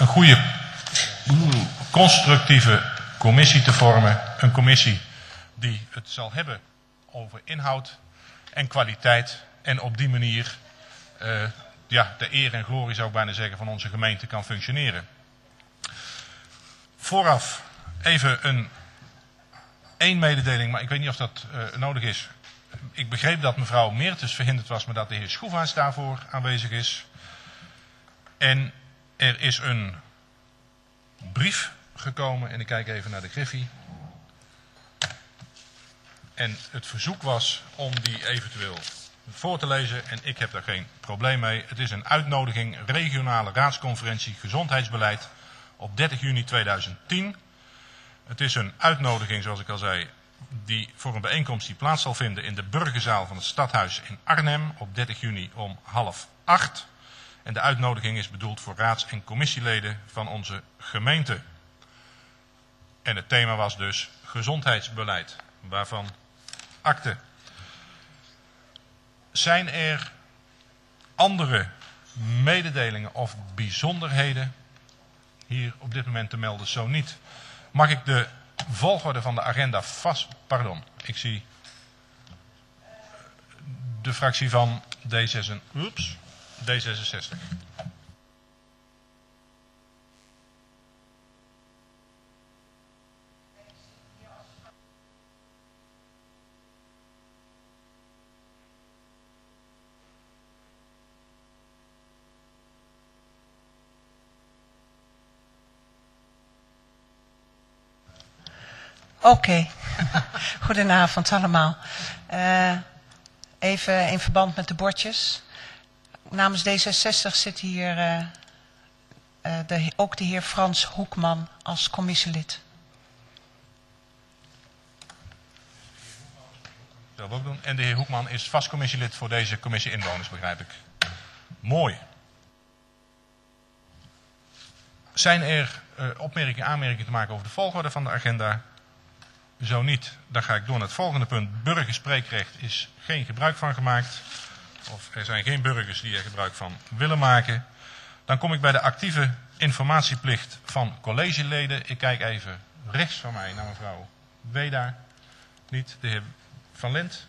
een goede, constructieve commissie te vormen. Een commissie die het zal hebben over inhoud en kwaliteit. En op die manier de eer en glorie, zou ik bijna zeggen, van onze gemeente kan functioneren. Vooraf even één mededeling, maar ik weet niet of dat nodig is. Ik begreep dat mevrouw Meertens verhinderd was, maar dat de heer Schroevaerts daarvoor aanwezig is. En er is een brief gekomen, en ik kijk even naar de griffie. En het verzoek was om die eventueel voor te lezen, en ik heb daar geen probleem mee. Het is een uitnodiging, regionale raadsconferentie gezondheidsbeleid op 30 juni 2010. Het is een uitnodiging, zoals ik al zei, die voor een bijeenkomst die plaats zal vinden in de burgerzaal van het Stadhuis in Arnhem op 30 juni om 7:30. En de uitnodiging is bedoeld voor raads- en commissieleden van onze gemeente. En het thema was dus gezondheidsbeleid, waarvan akte. Zijn er andere mededelingen of bijzonderheden hier op dit moment te melden? Zo niet. Mag ik de volgorde van de agenda vast... Pardon, ik zie de fractie van D66. Oké. Goedenavond allemaal. Even in verband met de bordjes. Namens D66 zit hier ook de heer Frans Hoekman als commissielid. Dat wil ik doen. En de heer Hoekman is vast commissielid voor deze commissie inwoners, begrijp ik. Mooi. Zijn er opmerkingen, aanmerkingen te maken over de volgorde van de agenda? Zo niet, dan ga ik door naar het volgende punt. Burgerspreekrecht is geen gebruik van gemaakt. Of er zijn geen burgers die er gebruik van willen maken. Dan kom ik bij de actieve informatieplicht van collegeleden. Ik kijk even rechts van mij naar mevrouw Weda. Niet, de heer Van Lint.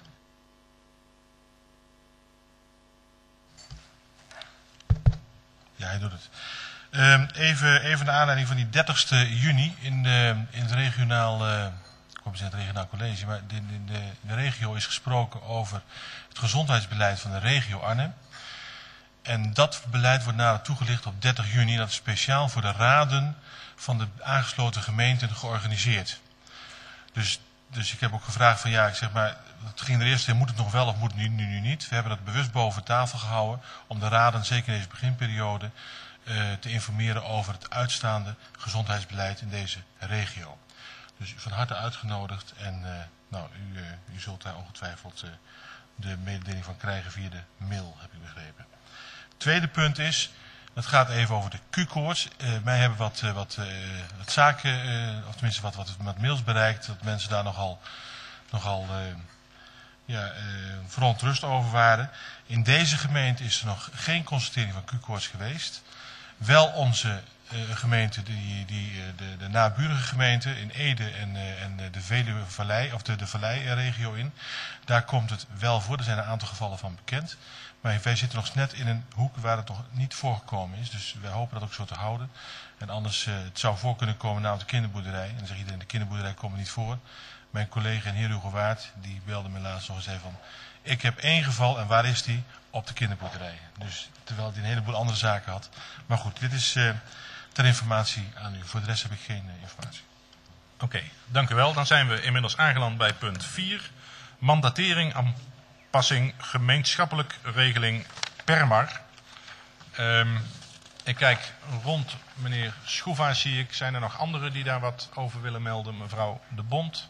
Ja, hij doet het. Even naar aanleiding van die 30 juni in het regionaal... Ik kom zeggen het regionaal college, maar in de regio is gesproken over het gezondheidsbeleid van de regio Arnhem. En dat beleid wordt nader toegelicht op 30 juni. Dat is speciaal voor de raden van de aangesloten gemeenten georganiseerd. Dus ik heb ook gevraagd van ja, ik zeg maar, het ging er eerst in, moet het nog wel of moet het nu niet? We hebben dat bewust boven tafel gehouden om de raden, zeker in deze beginperiode, te informeren over het uitstaande gezondheidsbeleid in deze regio. Dus van harte uitgenodigd en u zult daar ongetwijfeld de mededeling van krijgen via de mail, heb ik begrepen. Tweede punt is, dat gaat even over de Q-koorts. Mij hebben wat zaken, of tenminste wat mails bereikt, dat mensen daar nogal verontrust over waren. In deze gemeente is er nog geen constatering van Q-koorts geweest. Wel onze gemeente, de naburige gemeente in Ede en de Veluwe Vallei, of de Vallei-regio in. Daar komt het wel voor, er zijn een aantal gevallen van bekend. Maar wij zitten nog net in een hoek waar het nog niet voorgekomen is. Dus wij hopen dat ook zo te houden. En anders, het zou voor kunnen komen namens de kinderboerderij. En dan zegt iedereen, de kinderboerderij komt niet voor. Mijn collega en heer Hugo Waard, die belde me laatst nog en zei van... Ik heb 1 geval en waar is die? Op de kinderboerderij. Dus terwijl hij een heleboel andere zaken had. Maar goed, dit is ter informatie aan u. Voor de rest heb ik geen informatie. Oké, dank u wel. Dan zijn we inmiddels aangeland bij punt 4. Mandatering, aanpassing, gemeenschappelijk regeling Permar. Ik kijk rond meneer Schroevaerts, zie ik. Zijn er nog anderen die daar wat over willen melden? Mevrouw De Bond.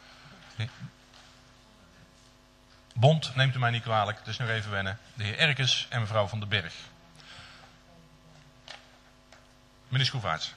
Bond, neemt u mij niet kwalijk, dus nog even wennen. De heer Erkes en mevrouw Van den Berg. Meneer Schroevaerts.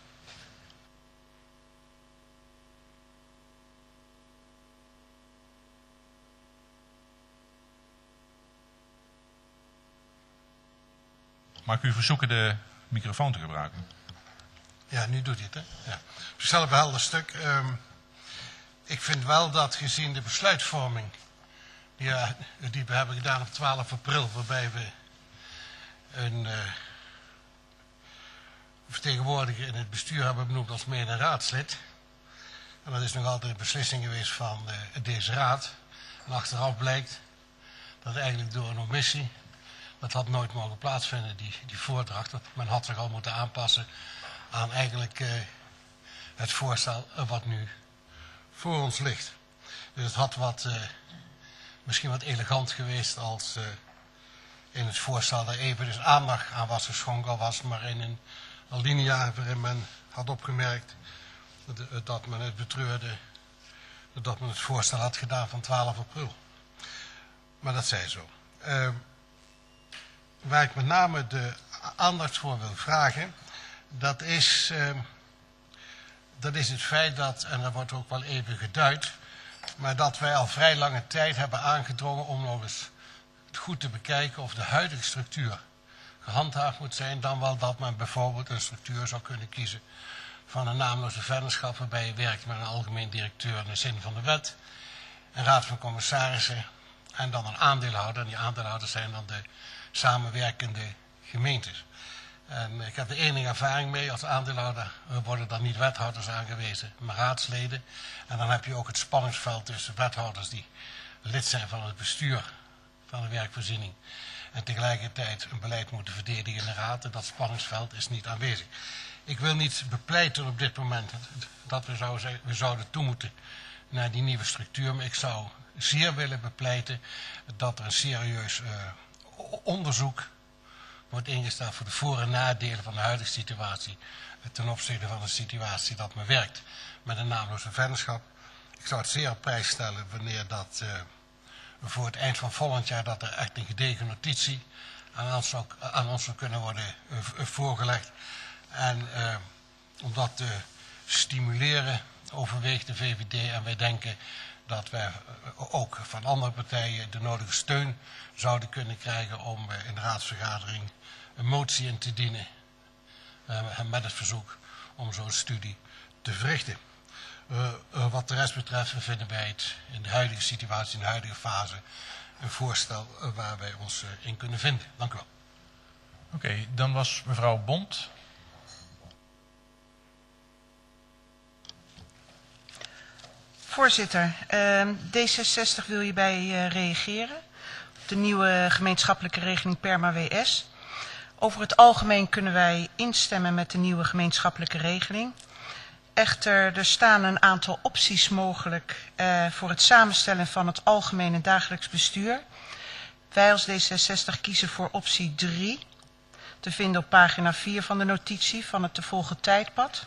Mag ik u verzoeken de microfoon te gebruiken? Ja, nu doet hij het, hè? Ja. Op zichzelf een helder stuk. Ik vind wel dat gezien de besluitvorming die we hebben gedaan op 12 april, waarbij we een vertegenwoordiger in het bestuur hebben benoemd als mede raadslid. En dat is nog altijd een beslissing geweest van deze raad. En achteraf blijkt dat eigenlijk door een omissie, dat had nooit mogen plaatsvinden, die voordracht. Dat men had zich al moeten aanpassen aan eigenlijk het voorstel wat nu voor ons ligt. Dus het had misschien wat elegant geweest als in het voorstel er even dus aandacht aan was geschonken, al was maar in een alinea waarin men had opgemerkt dat men het betreurde, dat men het voorstel had gedaan van 12 april. Maar dat zij zo. Waar ik met name de aandacht voor wil vragen, dat is het feit dat, en dat wordt ook wel even geduid, maar dat wij al vrij lange tijd hebben aangedrongen om nog eens goed te bekijken of de huidige structuur gehandhaafd moet zijn, dan wel dat men bijvoorbeeld een structuur zou kunnen kiezen van een naamloze vennootschap waarbij je werkt met een algemeen directeur in de zin van de wet, een raad van commissarissen en dan een aandeelhouder. En die aandeelhouders zijn dan de samenwerkende gemeentes. En ik heb er enige ervaring mee. Als aandeelhouder worden dan niet wethouders aangewezen, maar raadsleden. En dan heb je ook het spanningsveld tussen wethouders die lid zijn van het bestuur van de werkvoorziening en tegelijkertijd een beleid moeten verdedigen in de raad. En dat spanningsveld is niet aanwezig. Ik wil niet bepleiten op dit moment dat we zouden toe moeten naar die nieuwe structuur. Maar ik zou zeer willen bepleiten dat er een serieus onderzoek wordt ingesteld voor de voor- en nadelen van de huidige situatie ten opzichte van de situatie dat men werkt met een naamloze vennootschap. Ik zou het zeer op prijs stellen wanneer dat voor het eind van volgend jaar dat er echt een gedegen notitie aan ons zou kunnen worden voorgelegd. En om dat te stimuleren overweegt de VVD en wij denken dat wij ook van andere partijen de nodige steun zouden kunnen krijgen om in de raadsvergadering een motie in te dienen met het verzoek om zo'n studie te verrichten. Wat de rest betreft vinden wij het in de huidige situatie, in de huidige fase, een voorstel waar wij ons in kunnen vinden. Dank u wel. Oké, dan was mevrouw Bont. Voorzitter, D66 wil hierbij reageren op de nieuwe gemeenschappelijke regeling PERMA-WS. Over het algemeen kunnen wij instemmen met de nieuwe gemeenschappelijke regeling. Echter, er staan een aantal opties mogelijk voor het samenstellen van het algemeen en dagelijks bestuur. Wij als D66 kiezen voor optie 3, te vinden op pagina 4 van de notitie van het te volgen tijdpad.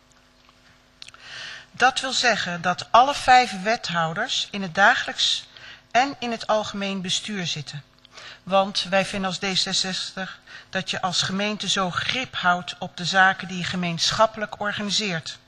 Dat wil zeggen dat alle 5 wethouders in het dagelijks en in het algemeen bestuur zitten. Want wij vinden als D66 dat je als gemeente zo grip houdt op de zaken die je gemeenschappelijk organiseert.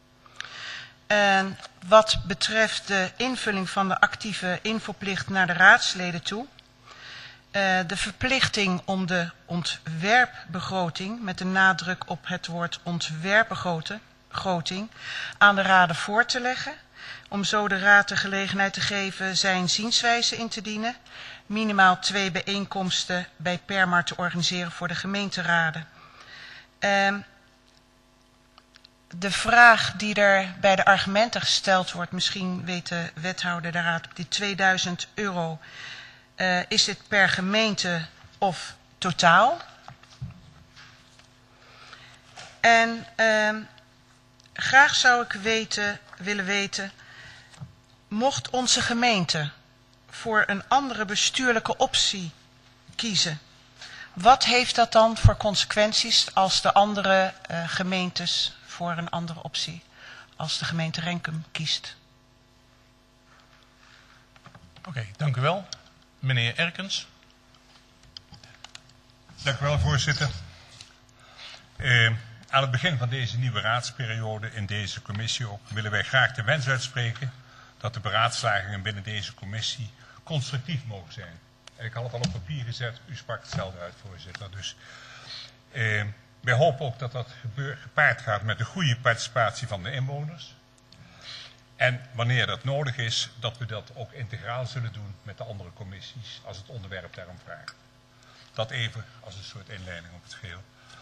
En wat betreft de invulling van de actieve infoplicht naar de raadsleden toe, de verplichting om de ontwerpbegroting, met de nadruk op het woord ontwerpbegroting, aan de raden voor te leggen, om zo de raad de gelegenheid te geven zijn zienswijze in te dienen, minimaal 2 bijeenkomsten bij PERMA te organiseren voor de gemeenteraden. De vraag die er bij de argumenten gesteld wordt, misschien weet de wethouder de raad op die €2000, is dit per gemeente of totaal? En graag zou ik willen weten, mocht onze gemeente voor een andere bestuurlijke optie kiezen, wat heeft dat dan voor consequenties als de andere gemeentes voor een andere optie, als de gemeente Renkum kiest? Oké, dank u wel. Meneer Erkens. Dank u wel, voorzitter. Aan het begin van deze nieuwe raadsperiode in deze commissie ook willen wij graag de wens uitspreken dat de beraadslagingen binnen deze commissie constructief mogen zijn. Ik had het al op papier gezet, u sprak hetzelfde uit, voorzitter. Dus Wij hopen ook dat dat gepaard gaat met de goede participatie van de inwoners. En wanneer dat nodig is, dat we dat ook integraal zullen doen met de andere commissies als het onderwerp daarom vraagt. Dat even als een soort inleiding op het geheel.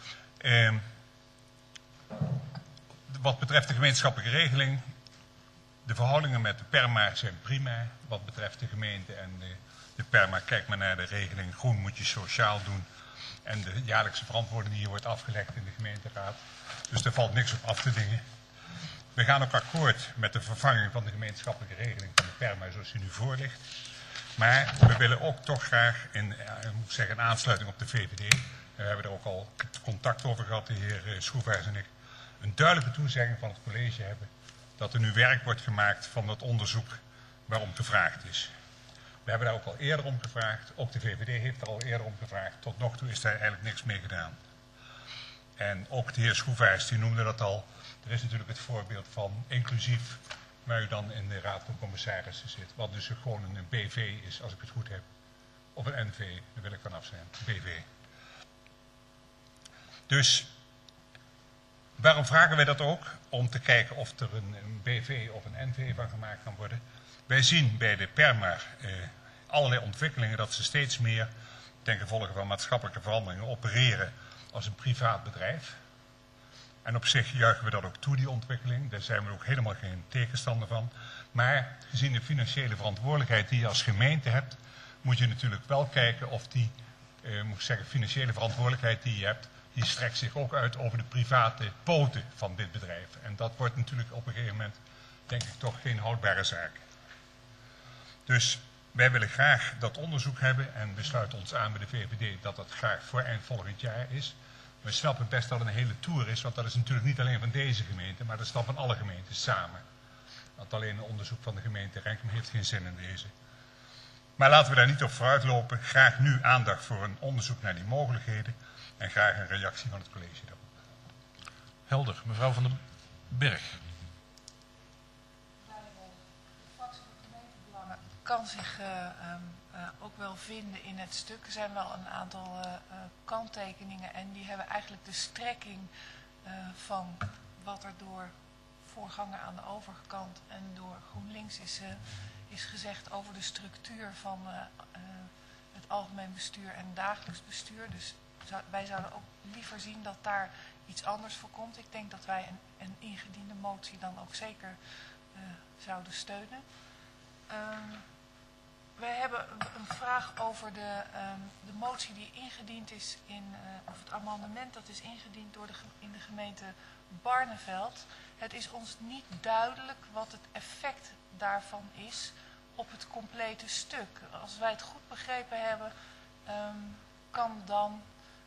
Wat betreft de gemeenschappelijke regeling, de verhoudingen met de PERMA zijn prima. Wat betreft de gemeente en de PERMA, kijk maar naar de regeling groen moet je sociaal doen. En de jaarlijkse verantwoording die hier wordt afgelegd in de gemeenteraad. Dus daar valt niks op af te dingen. We gaan ook akkoord met de vervanging van de gemeenschappelijke regeling van de PERMA zoals die nu voor ligt. Maar we willen ook toch graag, in aansluiting op de VVD, we hebben er ook al contact over gehad, de heer Schroevaars en ik, een duidelijke toezegging van het college hebben dat er nu werk wordt gemaakt van dat onderzoek waarom gevraagd is. We hebben daar ook al eerder om gevraagd, ook de VVD heeft er al eerder om gevraagd, tot nog toe is daar eigenlijk niks mee gedaan. En ook de heer Schroevaars die noemde dat al, er is natuurlijk het voorbeeld van inclusief, waar u dan in de Raad van Commissarissen zit, wat dus gewoon een BV is, als ik het goed heb. Of een NV, daar wil ik vanaf zijn, BV. Dus, waarom vragen wij dat ook? Om te kijken of er een BV of een NV van gemaakt kan worden. Wij zien bij de PERMA allerlei ontwikkelingen dat ze steeds meer, ten gevolge van maatschappelijke veranderingen, opereren als een privaat bedrijf. En op zich juichen we dat ook toe, die ontwikkeling. Daar zijn we ook helemaal geen tegenstander van. Maar gezien de financiële verantwoordelijkheid die je als gemeente hebt, moet je natuurlijk wel kijken of die financiële verantwoordelijkheid die je hebt, die strekt zich ook uit over de private poten van dit bedrijf. En dat wordt natuurlijk op een gegeven moment, denk ik, toch geen houdbare zaak. Dus wij willen graag dat onderzoek hebben en we sluiten ons aan bij de VVD dat dat graag voor eind volgend jaar is. We snappen best dat het een hele tour is, want dat is natuurlijk niet alleen van deze gemeente, maar dat is dan van alle gemeentes samen. Want alleen een onderzoek van de gemeente Renkum heeft geen zin in deze. Maar laten we daar niet op vooruit lopen. Graag nu aandacht voor een onderzoek naar die mogelijkheden en graag een reactie van het college daarop. Helder. Mevrouw van den Berg. De fractie van gemeentebelangen kan zich ook wel vinden in het stuk. Er zijn wel een aantal kanttekeningen en die hebben eigenlijk de strekking van wat er door voorganger aan de overkant en door GroenLinks is gezegd over de structuur van het algemeen bestuur en dagelijks bestuur. Dus wij zouden ook liever zien dat daar iets anders voor komt. Ik denk dat wij een ingediende motie dan ook zeker zouden steunen. Wij hebben een vraag over de motie die ingediend is, of het amendement dat is ingediend in de gemeente Barneveld. Het is ons niet duidelijk wat het effect daarvan is op het complete stuk. Als wij het goed begrepen hebben, kan dan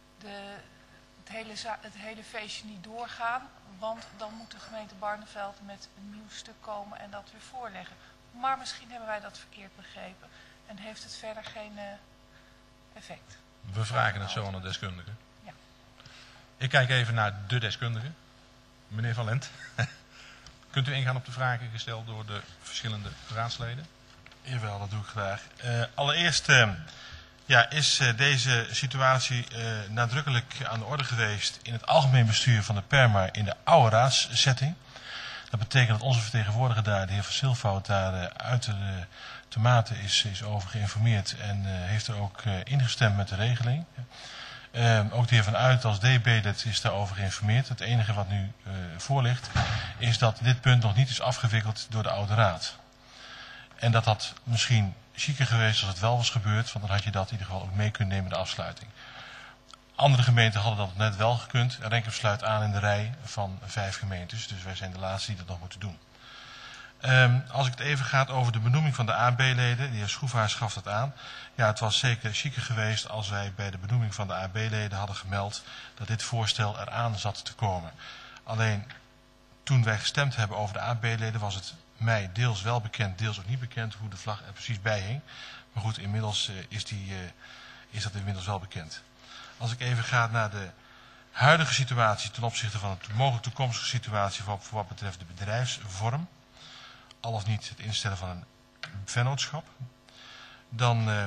het hele feestje niet doorgaan, want dan moet de gemeente Barneveld met een nieuw stuk komen en dat weer voorleggen. Maar misschien hebben wij dat verkeerd begrepen en heeft het verder geen effect. We vragen het zo aan de deskundige. Ja. Ik kijk even naar de deskundige, meneer Van Lent. Kunt u ingaan op de vragen gesteld door de verschillende raadsleden? Jawel, dat doe ik graag. Allereerst is deze situatie nadrukkelijk aan de orde geweest in het algemeen bestuur van de PERMA in de oude raadszetting. Dat betekent dat onze vertegenwoordiger daar, de heer Van Silvoud, daar uitermate is over geïnformeerd en heeft er ook ingestemd met de regeling. Ook de heer Van Uit als DB-lid is daarover geïnformeerd. Het enige wat nu voor ligt is dat dit punt nog niet is afgewikkeld door de oude raad. En dat had misschien chiquer geweest als het wel was gebeurd, want dan had je dat in ieder geval ook mee kunnen nemen in de afsluiting. Andere gemeenten hadden dat net wel gekund. Renkum sluit aan in de rij van 5 gemeentes, dus wij zijn de laatste die dat nog moeten doen. Als ik het even gaat over de benoeming van de AB-leden, de heer Schroevaars gaf dat aan. Ja, het was zeker chiquer geweest als wij bij de benoeming van de AB-leden hadden gemeld dat dit voorstel eraan zat te komen. Alleen toen wij gestemd hebben over de AB-leden was het mij deels wel bekend, deels ook niet bekend hoe de vlag er precies bij hing. Maar goed, inmiddels is dat inmiddels wel bekend. Als ik even ga naar de huidige situatie ten opzichte van de mogelijk toekomstige situatie voor wat betreft de bedrijfsvorm, al of niet het instellen van een vennootschap, dan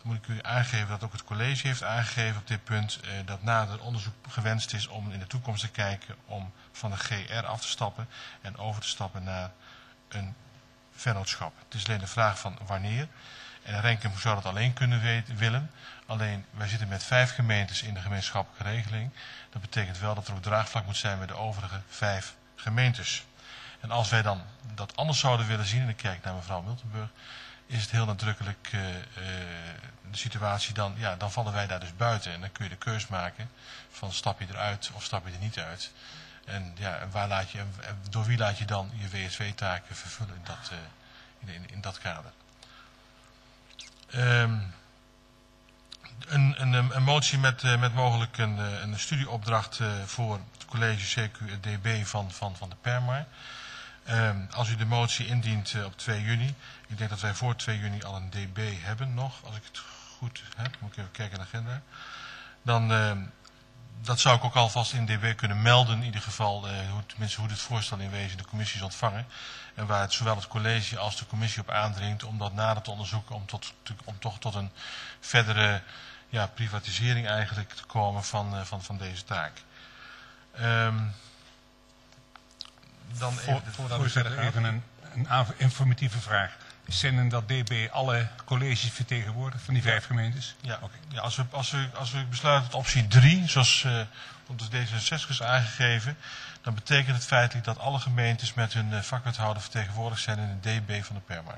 moet ik u aangeven dat ook het college heeft aangegeven op dit punt dat na het onderzoek gewenst is om in de toekomst te kijken om van de GR af te stappen en over te stappen naar een vennootschap. Het is alleen de vraag van wanneer. En Renkum zou dat alleen kunnen willen. Alleen wij zitten met 5 gemeentes in de gemeenschappelijke regeling. Dat betekent wel dat er ook draagvlak moet zijn met de overige 5 gemeentes. En als wij dan dat anders zouden willen zien, en ik kijk naar mevrouw Miltenburg, is het heel nadrukkelijk de situatie dan, ja, dan vallen wij daar dus buiten. En dan kun je de keus maken van stap je eruit of stap je er niet uit. En ja, door wie laat je dan je WSW-taken vervullen in dat kader. Een motie met mogelijk een studieopdracht voor het college CQ het DB van de Permar. Als u de motie indient op 2 juni, ik denk dat wij voor 2 juni al een DB hebben nog, als ik het goed heb, moet ik even kijken naar de agenda. Dan dat zou ik ook alvast in DB kunnen melden, in ieder geval hoe dit voorstel in wezen de commissie is ontvangen. En waar het zowel het college als de commissie op aandringt om dat nader te onderzoeken, om toch tot een verdere privatisering eigenlijk te komen van deze taak. Dan even een informatieve vraag. Zijn in dat DB alle colleges vertegenwoordigd van die 5 gemeentes? Ja, okay. Ja, als we besluiten tot optie 3, zoals op de D66 is aangegeven, dan betekent het feitelijk dat alle gemeentes met hun vakwethouder vertegenwoordigd zijn in de DB van de Permar.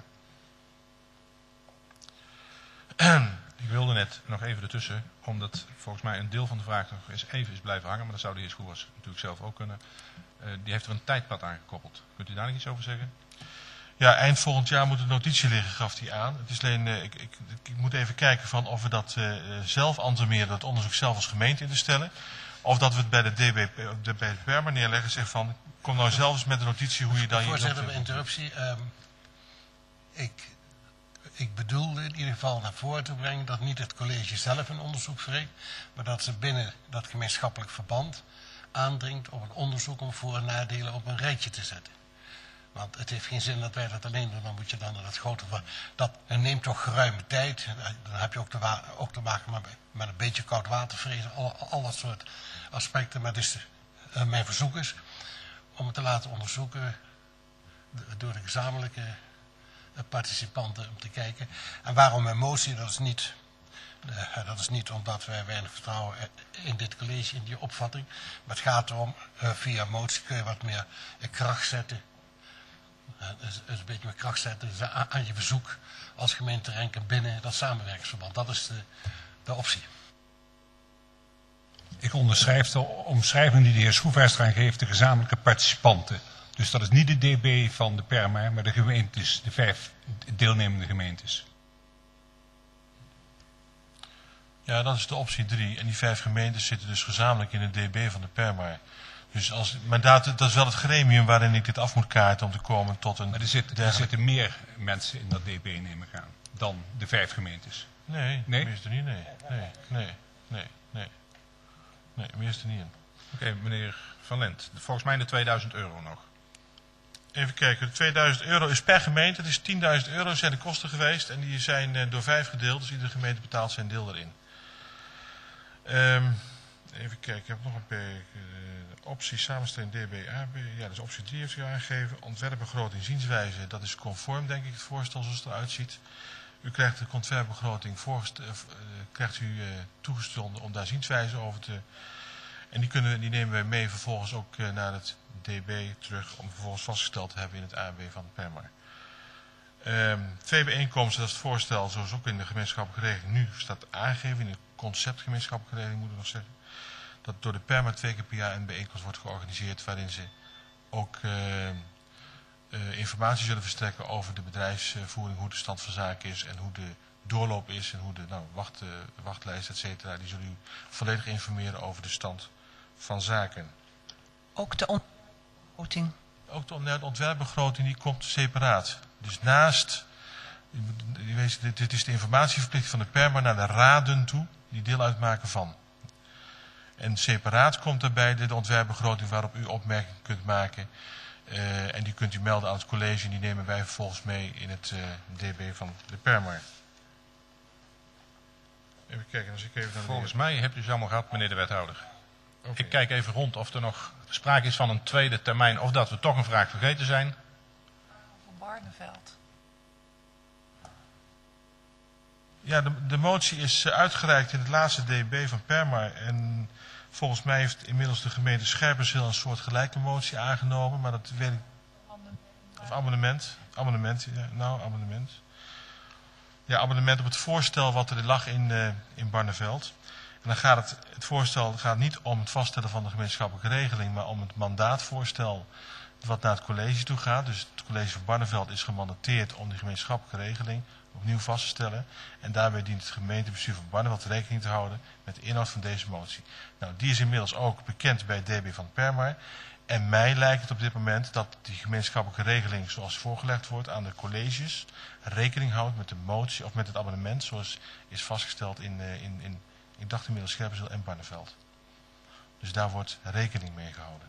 Ik wilde net nog even ertussen, omdat volgens mij een deel van de vraag nog eens even is blijven hangen, maar dat zou de heer Schoevers natuurlijk zelf ook kunnen. Die heeft er een tijdpad aan gekoppeld. Kunt u daar nog iets over zeggen? Ja, eind volgend jaar moet de notitie liggen, gaf hij aan. Het is alleen, ik moet even kijken van of we dat zelf antemeren, dat onderzoek zelf als gemeente in te stellen. Of dat we het bij de Permar neerleggen en zeggen van, kom nou zelf eens met de notitie hoe je dan... Voorzitter, interruptie. Ik bedoelde in ieder geval naar voren te brengen dat niet het college zelf een onderzoek verricht, maar dat ze binnen dat gemeenschappelijk verband aandringt op een onderzoek om voor- en nadelen op een rijtje te zetten. Want het heeft geen zin dat wij dat alleen doen, dan moet je dan naar dat grote... Dat neemt toch geruime tijd. Dan heb je ook te maken met een beetje koudwatervrees, al dat soort aspecten. Maar dus mijn verzoek is om het te laten onderzoeken door de gezamenlijke participanten om te kijken. En waarom mijn motie, dat is niet omdat wij weinig vertrouwen in dit college, in die opvatting. Maar het gaat erom, via motie kun je wat meer kracht zetten. Dus een beetje meer kracht zetten aan je verzoek als gemeente Renkum binnen dat samenwerkingsverband. Dat is de optie. Ik onderschrijf de omschrijving die de heer Schroevaerts eraan geeft, de gezamenlijke participanten. Dus dat is niet de DB van de Permar, maar de gemeentes, de 5 deelnemende gemeentes. Ja, dat is de optie 3. En die 5 gemeentes zitten dus gezamenlijk in de DB van de Permar. Dus maar dat is wel het gremium waarin ik dit af moet kaarten om te komen tot een... Maar er zitten meer mensen in dat DB, neem ik aan, dan de 5 gemeentes. Nee, Nee? meer is er niet, nee, meer is er niet in. Oké, meneer Van Lent, volgens mij de €2000 nog. Even kijken, de €2000 is per gemeente, het is €10.000 zijn de kosten geweest en die zijn door 5 gedeeld, dus iedere gemeente betaalt zijn deel erin. Even kijken, ik heb nog een optie samenstelling DB-AB. Ja, dus optie 3 heeft u aangegeven. Ontwerpbegroting zienswijze, dat is conform denk ik het voorstel zoals het eruit ziet. U krijgt de ontwerpbegroting toegestonden om daar zienswijze over te... En die nemen wij mee vervolgens ook naar het DB terug om vervolgens vastgesteld te hebben in het AB van de Permar. 2 bijeenkomsten, dat is het voorstel zoals ook in de gemeenschappelijke regeling nu staat aangegeven, in de concept gemeenschappelijke regeling moet ik nog zeggen, dat door de Permar 2 keer per jaar een bijeenkomst wordt georganiseerd waarin ze ook informatie zullen verstrekken over de bedrijfsvoering, hoe de stand van zaken is en hoe de doorloop is en hoe de wachtlijst, et cetera. Die zullen u volledig informeren over de stand van zaken. Ook de ontwerpbegroting. Ook de ontwerpbegroting die komt separaat. Dus naast, dit is de informatieverplichting van de Permar naar de raden toe, die deel uitmaken van. En separaat komt daarbij de ontwerpbegroting waarop u opmerkingen kunt maken. En die kunt u melden aan het college en die nemen wij vervolgens mee in het DB van de Permar. Even kijken, als ik even naar de Volgens mij hebt u ze allemaal gehad, meneer de wethouder. Oké. Ik kijk even rond of er nog sprake is van een tweede termijn of dat we toch een vraag vergeten zijn. Voor Barneveld. Ja, de motie is uitgereikt in het laatste DB van Permar. En volgens mij heeft inmiddels de gemeente Scherpenzeel een soort gelijke motie aangenomen. Maar dat weet ik... Of amendement. Amendement, ja. Nou, amendement. Ja, amendement op het voorstel wat er lag in Barneveld. En dan gaat het voorstel gaat niet om het vaststellen van de gemeenschappelijke regeling, maar om het mandaatvoorstel wat naar het college toe gaat. Dus het college van Barneveld is gemandateerd om die gemeenschappelijke regeling opnieuw vast te stellen. En daarbij dient het gemeentebestuur van Barneveld rekening te houden met de inhoud van deze motie. Nou, die is inmiddels ook bekend bij het DB van Permar. En mij lijkt het op dit moment dat die gemeenschappelijke regeling zoals voorgelegd wordt aan de colleges rekening houdt met de motie of met het abonnement zoals is vastgesteld in ik dacht inmiddels Scherpenzeel en Barneveld. Dus daar wordt rekening mee gehouden.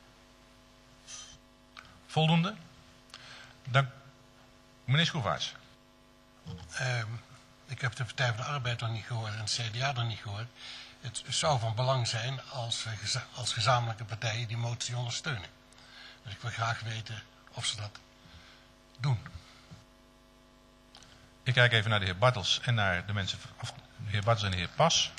Voldoende? Dank. Meneer Schroevaerts. Ik heb de Partij van de Arbeid nog niet gehoord en het CDA nog niet gehoord. Het zou van belang zijn als gezamenlijke partijen die motie ondersteunen. Dus ik wil graag weten of ze dat doen. Ik kijk even naar de heer Bartels en naar de mensen, of de heer Bartels en de heer Pas.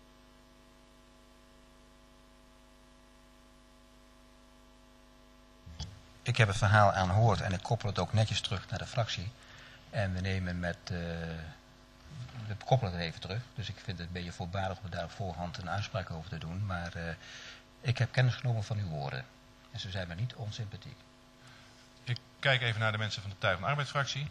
Ik heb het verhaal aangehoord en ik koppel het ook netjes terug naar de fractie. En we nemen we koppelen het even terug. Dus ik vind het een beetje voorbarig om daar op voorhand een uitspraak over te doen. Maar ik heb kennis genomen van uw woorden. En ze zijn me niet onsympathiek. Ik kijk even naar de mensen van de Partij van de Arbeidsfractie.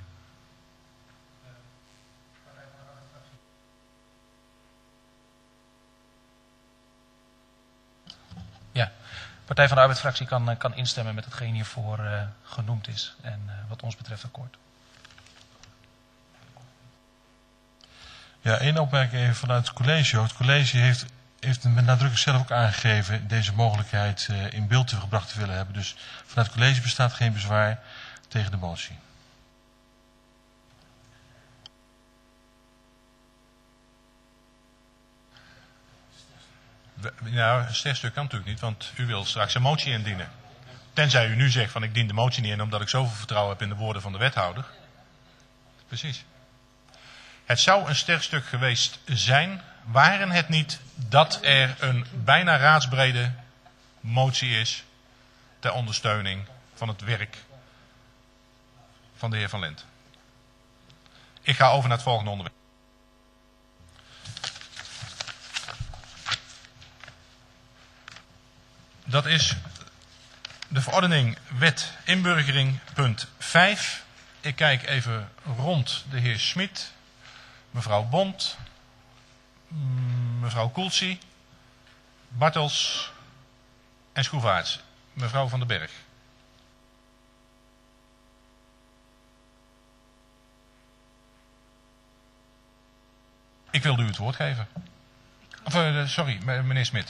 Ja, Partij van de Arbeidsfractie kan instemmen met hetgeen hiervoor genoemd is. En wat ons betreft akkoord. Ja, één opmerking even vanuit het college. Het college heeft met nadruk zelf ook aangegeven deze mogelijkheid in beeld gebracht te willen hebben. Dus vanuit het college bestaat geen bezwaar tegen de motie. Nou, een sterkstuk kan natuurlijk niet, want u wil straks een motie indienen. Tenzij u nu zegt van ik dien de motie niet in omdat ik zoveel vertrouwen heb in de woorden van de wethouder. Precies. Het zou een sterkstuk geweest zijn, waren het niet dat er een bijna raadsbrede motie is ter ondersteuning van het werk van de heer Van Lent. Ik ga over naar het volgende onderwerp. Dat is de verordening wet inburgering punt 5. Ik kijk even rond de heer Smit, mevrouw Bond, mevrouw Koeltsie, Bartels en Schroevaerts. Mevrouw Van den Berg. Ik wilde u het woord geven. Of, sorry, meneer Smit.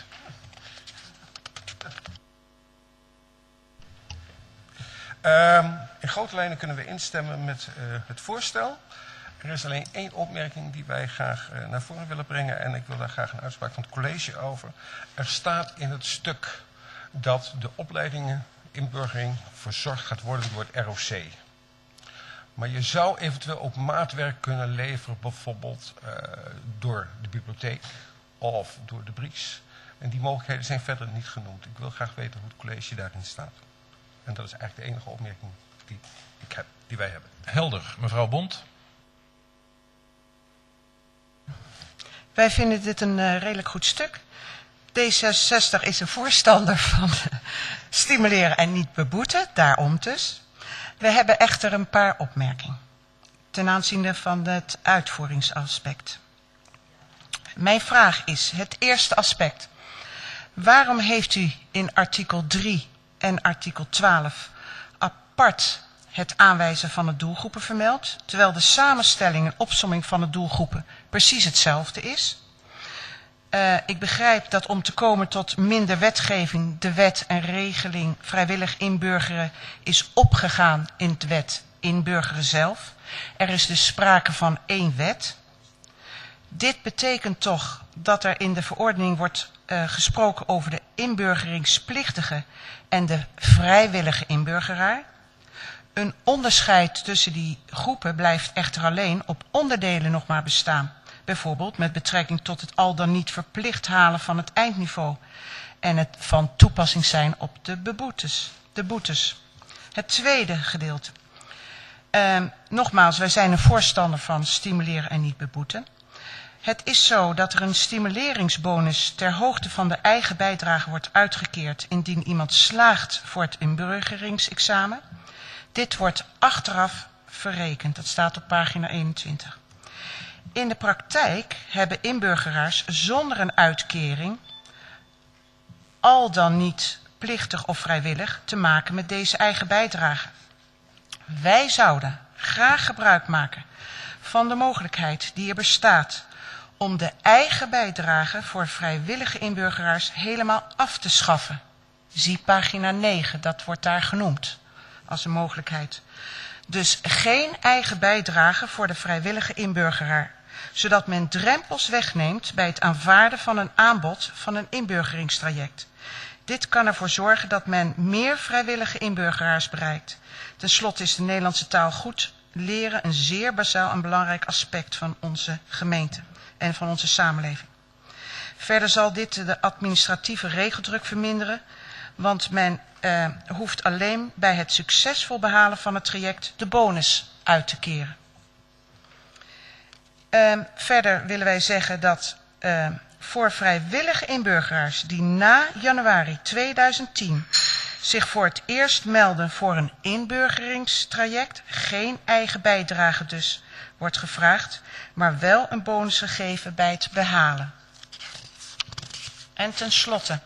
In grote lijnen kunnen we instemmen met het voorstel. Er is alleen één opmerking die wij graag naar voren willen brengen en ik wil daar graag een uitspraak van het college over. Er staat in het stuk dat de opleidingen inburgering verzorgd gaat worden door het ROC. Maar je zou eventueel ook maatwerk kunnen leveren, bijvoorbeeld door de bibliotheek of door de BRIES. En die mogelijkheden zijn verder niet genoemd. Ik wil graag weten hoe het college daarin staat. En dat is eigenlijk de enige opmerking die wij hebben. Helder, mevrouw Bond. Wij vinden dit een redelijk goed stuk. D66 is een voorstander van stimuleren en niet beboeten, daarom dus. We hebben echter een paar opmerkingen ten aanzien van het uitvoeringsaspect. Mijn vraag is, het eerste aspect. Waarom heeft u in artikel 3 en artikel 12 apart het aanwijzen van de doelgroepen vermeld, terwijl de samenstelling en opsomming van de doelgroepen precies hetzelfde is? Ik begrijp dat om te komen tot minder wetgeving de wet en regeling vrijwillig inburgeren is opgegaan in de wet inburgeren zelf. Er is dus sprake van één wet. Dit betekent toch dat er in de verordening wordt gesproken over de inburgeringsplictige en de vrijwillige inburgeraar. Een onderscheid tussen die groepen blijft echter alleen op onderdelen nog maar bestaan. Bijvoorbeeld met betrekking tot het al dan niet verplicht halen van het eindniveau en het van toepassing zijn op de boetes. Het tweede gedeelte. Nogmaals, wij zijn een voorstander van stimuleren en niet beboeten. Het is zo dat er een stimuleringsbonus ter hoogte van de eigen bijdrage wordt uitgekeerd indien iemand slaagt voor het inburgeringsexamen. Dit wordt achteraf verrekend. Dat staat op pagina 21. In de praktijk hebben inburgeraars zonder een uitkering, al dan niet plichtig of vrijwillig, te maken met deze eigen bijdrage. Wij zouden graag gebruik maken van de mogelijkheid die er bestaat om de eigen bijdrage voor vrijwillige inburgeraars helemaal af te schaffen. Zie pagina 9, dat wordt daar genoemd als een mogelijkheid. Dus geen eigen bijdrage voor de vrijwillige inburgeraar, zodat men drempels wegneemt bij het aanvaarden van een aanbod van een inburgeringstraject. Dit kan ervoor zorgen dat men meer vrijwillige inburgeraars bereikt. Ten slotte is de Nederlandse taal goed leren een zeer basaal en belangrijk aspect van onze gemeente en van onze samenleving. Verder zal dit de administratieve regeldruk verminderen, want men hoeft alleen bij het succesvol behalen van het traject de bonus uit te keren. Verder willen wij zeggen dat voor vrijwillige inburgeraars die na januari 2010 zich voor het eerst melden voor een inburgeringstraject geen eigen bijdrage dus wordt gevraagd, maar wel een bonus gegeven bij het behalen. En tenslotte,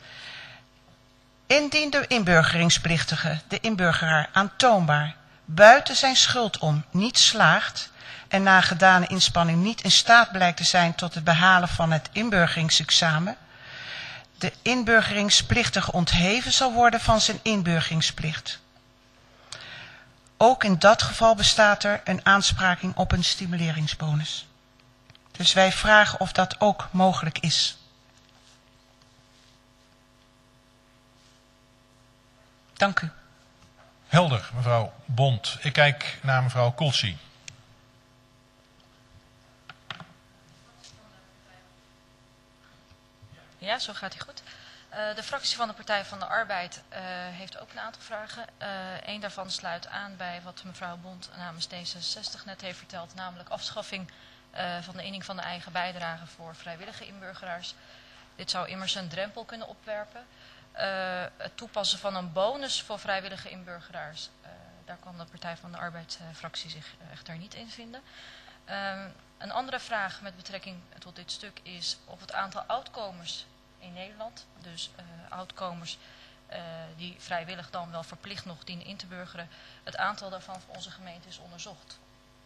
indien de inburgeringsplichtige, de inburgeraar, aantoonbaar buiten zijn schuld om niet slaagt en na gedane inspanning niet in staat blijkt te zijn tot het behalen van het inburgeringsexamen, de inburgeringsplichtige ontheven zal worden van zijn inburgeringsplicht. Ook in dat geval bestaat er een aanspraking op een stimuleringsbonus. Dus wij vragen of dat ook mogelijk is. Dank u. Helder, mevrouw Bond. Ik kijk naar mevrouw Koltsi. Ja, zo gaat hij goed. De fractie van de Partij van de Arbeid heeft ook een aantal vragen. Eén daarvan sluit aan bij wat mevrouw Bond namens D66 net heeft verteld, namelijk afschaffing van de inning van de eigen bijdrage voor vrijwillige inburgeraars. Dit zou immers een drempel kunnen opwerpen. Het toepassen van een bonus voor vrijwillige inburgeraars, daar kan de Partij van de Arbeid-fractie zich echter niet in vinden. Een andere vraag met betrekking tot dit stuk is of het aantal oudkomers in Nederland, dus oudkomers die vrijwillig dan wel verplicht nog dienen in te burgeren, het aantal daarvan voor onze gemeente is onderzocht.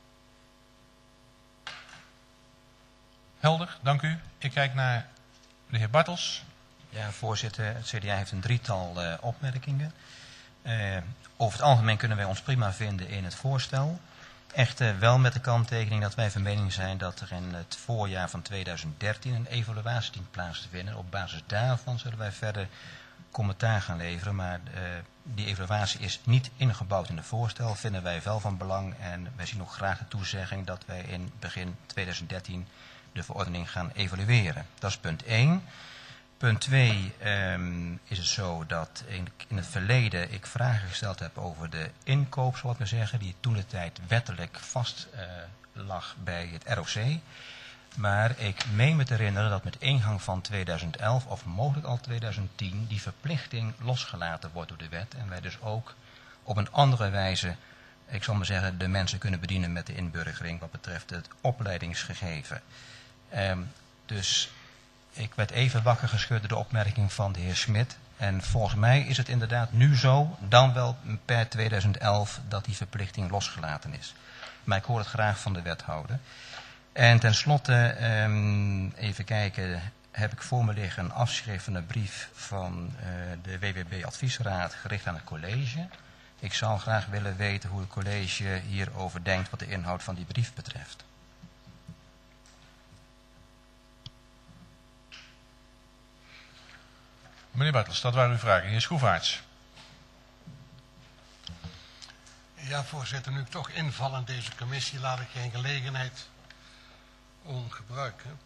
Helder, dank u. Ik kijk naar de heer Bartels. Ja, voorzitter, het CDA heeft een drietal opmerkingen. Over het algemeen kunnen wij ons prima vinden in het voorstel. Echter wel met de kanttekening dat wij van mening zijn dat er in het voorjaar van 2013 een evaluatie dient plaats te vinden. Op basis daarvan zullen wij verder commentaar gaan leveren, maar die evaluatie is niet ingebouwd in het voorstel, vinden wij wel van belang en wij zien ook graag de toezegging dat wij in begin 2013 de verordening gaan evalueren. Dat is punt 1. Punt 2 is het zo dat in het verleden ik vragen gesteld heb over de inkoop, zal ik maar zeggen, die toentertijd wettelijk vast lag bij het ROC. Maar ik meen me te herinneren dat met ingang van 2011 of mogelijk al 2010 die verplichting losgelaten wordt door de wet. En wij dus ook op een andere wijze, ik zal maar zeggen, de mensen kunnen bedienen met de inburgering wat betreft het opleidingsgegeven. Dus ik werd even wakker geschud door de opmerking van de heer Smit. En volgens mij is het inderdaad nu zo, dan wel per 2011, dat die verplichting losgelaten is. Maar ik hoor het graag van de wethouder. En tenslotte, even kijken, heb ik voor me liggen een afschrift van een brief van de WWB Adviesraad gericht aan het college. Ik zou graag willen weten hoe het college hierover denkt wat de inhoud van die brief betreft. Meneer Bartels, dat waren uw vragen. Heer Schroefaerts. Ja, voorzitter, nu ik toch inval in deze commissie, laat ik geen gelegenheid ongebruiken.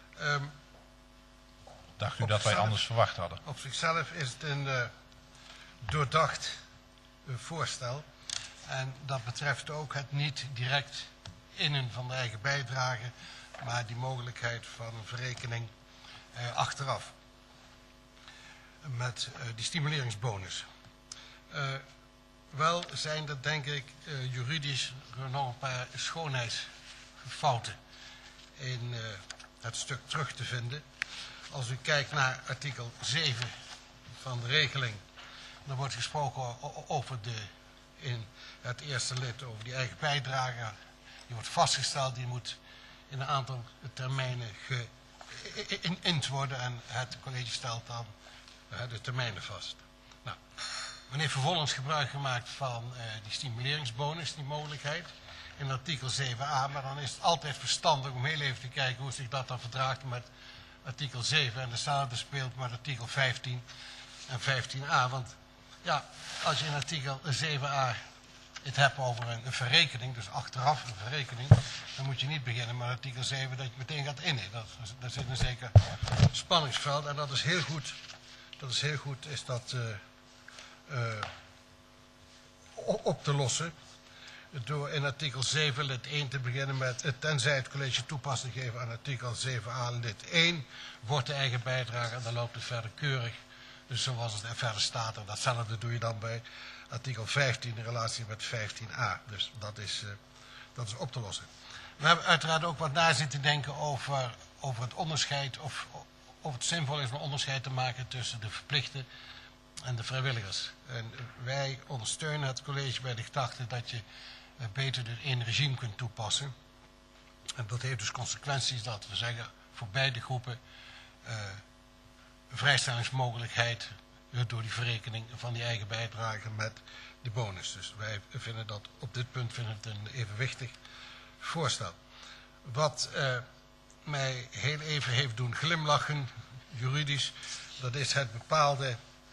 Dacht u dat wij anders verwacht hadden? Op zichzelf is het een doordacht voorstel. En dat betreft ook het niet direct innen van de eigen bijdrage, maar die mogelijkheid van een verrekening achteraf. Met die stimuleringsbonus. Wel zijn er denk ik juridisch nog een paar schoonheidsfouten in het stuk terug te vinden. Als u kijkt naar artikel 7 van de regeling, dan wordt gesproken over in het eerste lid over die eigen bijdrage. Die wordt vastgesteld, die moet in een aantal termijnen geïnd worden en het college stelt dan de termijnen vast. Nou, men heeft vervolgens gebruik gemaakt van die stimuleringsbonus, die mogelijkheid, in artikel 7a, maar dan is het altijd verstandig om heel even te kijken hoe zich dat dan verdraagt met artikel 7 en hetzelfde speelt met artikel 15 en 15a, want ja, als je in artikel 7a het hebt over een verrekening, dus achteraf een verrekening, dan moet je niet beginnen met artikel 7 dat je meteen gaat innen. Daar zit een zeker spanningsveld en dat is heel goed. Dat is heel goed, is dat op te lossen. Door in artikel 7 lid 1 te beginnen met tenzij het college toepassing geven aan artikel 7a lid 1, wordt de eigen bijdrage en dan loopt het verder keurig. Dus zoals het er verder staat, en datzelfde doe je dan bij artikel 15 in relatie met 15a. Dus dat is op te lossen. We hebben uiteraard ook wat na zitten denken over het onderscheid, of het zinvol is om onderscheid te maken tussen de verplichten en de vrijwilligers. En wij ondersteunen het college bij de gedachte dat je beter dit één regime kunt toepassen. En dat heeft dus consequenties dat we zeggen voor beide groepen vrijstellingsmogelijkheid door die verrekening van die eigen bijdrage met de bonus. Dus wij vinden dat op dit punt het een evenwichtig voorstel. Wat mij heel even heeft doen glimlachen, juridisch, dat is het bepaalde,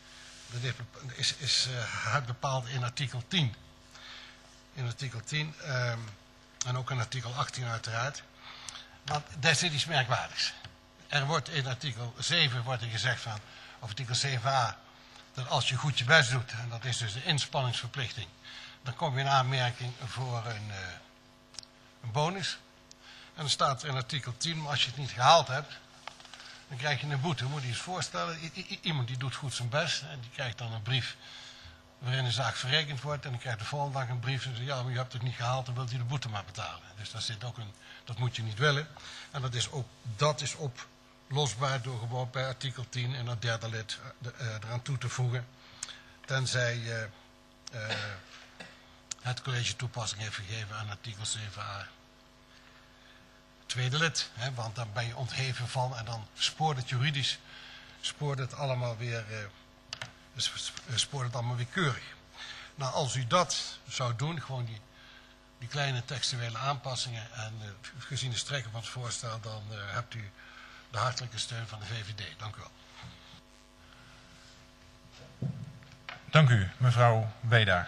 het bepaalde in artikel 10. In artikel 10 en ook in artikel 18 uiteraard. Want daar zit iets merkwaardigs. Er wordt in artikel 7 wordt er gezegd van, of artikel 7a, dat als je goed je best doet, en dat is dus de inspanningsverplichting, dan kom je in aanmerking voor een bonus. En dan staat er in artikel 10, maar als je het niet gehaald hebt, dan krijg je een boete. Moet je eens voorstellen, iemand die doet goed zijn best en die krijgt dan een brief waarin de zaak verrekend wordt en dan krijgt de volgende dag een brief en zegt, ja, maar je hebt het niet gehaald, dan wilt u de boete maar betalen. Dus daar zit ook dat moet je niet willen. En dat is oplosbaar door gewoon bij artikel 10 en dat derde lid eraan toe te voegen, tenzij het college toepassing heeft gegeven aan artikel 7a. Tweede lid, hè, want dan ben je ontheven van en dan spoort het juridisch, spoort het allemaal weer keurig. Nou, als u dat zou doen, gewoon die kleine textuele aanpassingen en gezien de strekken van het voorstel, dan hebt u de hartelijke steun van de VVD. Dank u wel. Dank u, mevrouw Wedaar.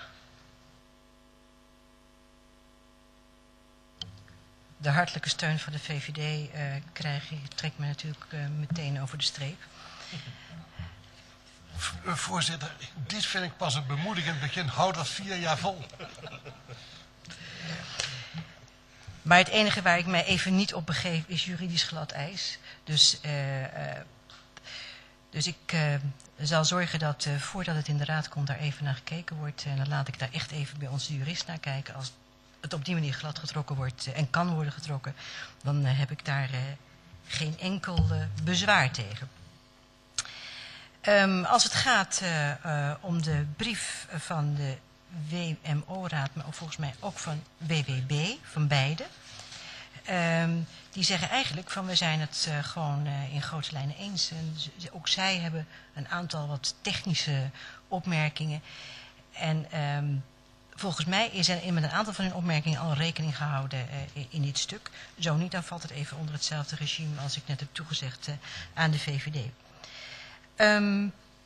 De hartelijke steun van de VVD trekt me natuurlijk meteen over de streep. Voorzitter, dit vind ik pas een bemoedigend begin. Houd dat 4 jaar vol. Maar het enige waar ik mij even niet op begeef is juridisch glad ijs. Dus ik zal zorgen dat voordat het in de raad komt daar even naar gekeken wordt. En dan laat ik daar echt even bij onze jurist naar kijken. Als het op die manier glad getrokken wordt en kan worden getrokken, dan heb ik daar geen enkel bezwaar tegen. Als het gaat om de brief van de WMO-raad, maar ook volgens mij ook van WWB, van beide. Die zeggen eigenlijk van we zijn het gewoon in grote lijnen eens. En ook zij hebben een aantal wat technische opmerkingen. En volgens mij is er met een aantal van hun opmerkingen al rekening gehouden in dit stuk. Zo niet, dan valt het even onder hetzelfde regime als ik net heb toegezegd aan de VVD.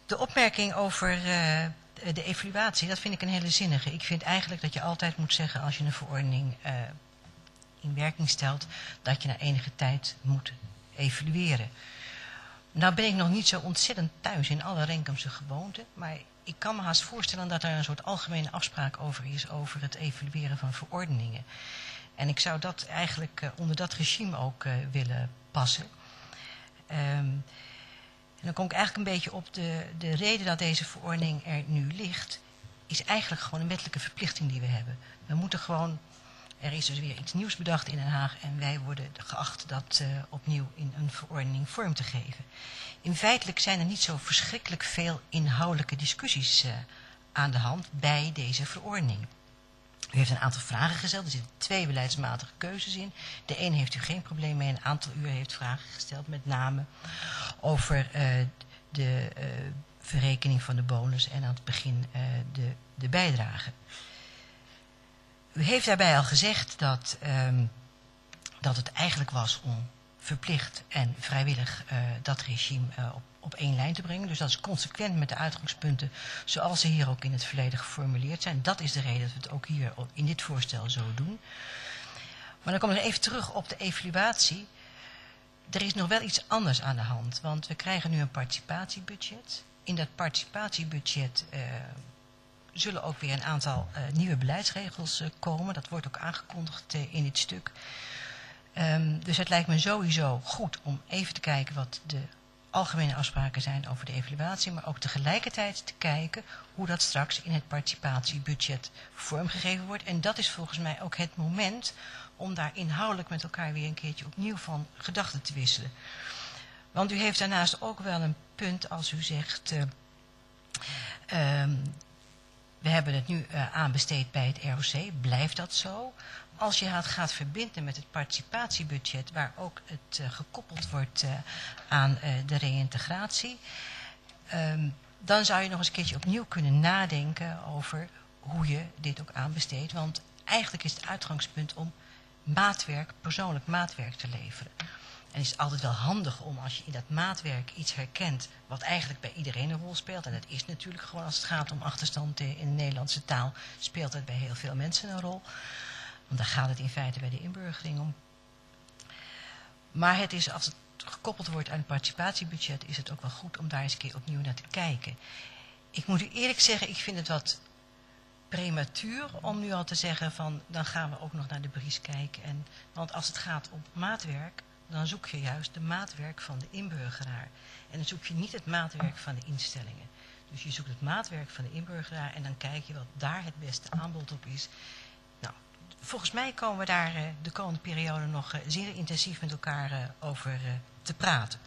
De opmerking over de evaluatie, dat vind ik een hele zinnige. Ik vind eigenlijk dat je altijd moet zeggen als je een verordening in werking stelt, dat je na enige tijd moet evalueren. Nou ben ik nog niet zo ontzettend thuis in alle Renkumse gewoonten, maar ik kan me haast voorstellen dat er een soort algemene afspraak over is over het evalueren van verordeningen. En ik zou dat eigenlijk onder dat regime ook willen passen. En dan kom ik eigenlijk een beetje op de reden dat deze verordening er nu ligt, is eigenlijk gewoon een wettelijke verplichting die we hebben. We moeten gewoon, er is dus weer iets nieuws bedacht in Den Haag en wij worden geacht dat opnieuw in een verordening vorm te geven. In feitelijk zijn er niet zo verschrikkelijk veel inhoudelijke discussies aan de hand bij deze verordening. U heeft een aantal vragen gesteld, er zitten 2 beleidsmatige keuzes in. De een heeft u geen probleem mee, een aantal uur heeft vragen gesteld, met name over de verrekening van de bonus en aan het begin de bijdrage. U heeft daarbij al gezegd dat het eigenlijk was om verplicht en vrijwillig dat regime op één lijn te brengen. Dus dat is consequent met de uitgangspunten zoals ze hier ook in het verleden geformuleerd zijn. Dat is de reden dat we het ook hier in dit voorstel zo doen. Maar dan kom ik even terug op de evaluatie. Er is nog wel iets anders aan de hand, want we krijgen nu een participatiebudget. In dat participatiebudget zullen ook weer een aantal nieuwe beleidsregels komen. Dat wordt ook aangekondigd in dit stuk. Dus het lijkt me sowieso goed om even te kijken wat de algemene afspraken zijn over de evaluatie, maar ook tegelijkertijd te kijken hoe dat straks in het participatiebudget vormgegeven wordt. En dat is volgens mij ook het moment om daar inhoudelijk met elkaar weer een keertje opnieuw van gedachten te wisselen. Want u heeft daarnaast ook wel een punt als u zegt, we hebben het nu aanbesteed bij het ROC, blijft dat zo? Als je het gaat verbinden met het participatiebudget, waar ook het gekoppeld wordt aan de reïntegratie, dan zou je nog eens een keertje opnieuw kunnen nadenken over hoe je dit ook aanbesteedt. Want eigenlijk is het uitgangspunt om maatwerk, persoonlijk maatwerk te leveren. En is het altijd wel handig om als je in dat maatwerk iets herkent wat eigenlijk bij iedereen een rol speelt. En dat is natuurlijk gewoon als het gaat om achterstand in de Nederlandse taal, speelt het bij heel veel mensen een rol. Want daar gaat het in feite bij de inburgering om. Maar het is, als het gekoppeld wordt aan het participatiebudget, is het ook wel goed om daar eens een keer opnieuw naar te kijken. Ik moet u eerlijk zeggen, ik vind het wat prematuur om nu al te zeggen van, dan gaan we ook nog naar de bries kijken. Want als het gaat om maatwerk, dan zoek je juist de maatwerk van de inburgeraar. En dan zoek je niet het maatwerk van de instellingen. Dus je zoekt het maatwerk van de inburgeraar en dan kijk je wat daar het beste aanbod op is. Nou, volgens mij komen we daar de komende periode nog zeer intensief met elkaar over te praten.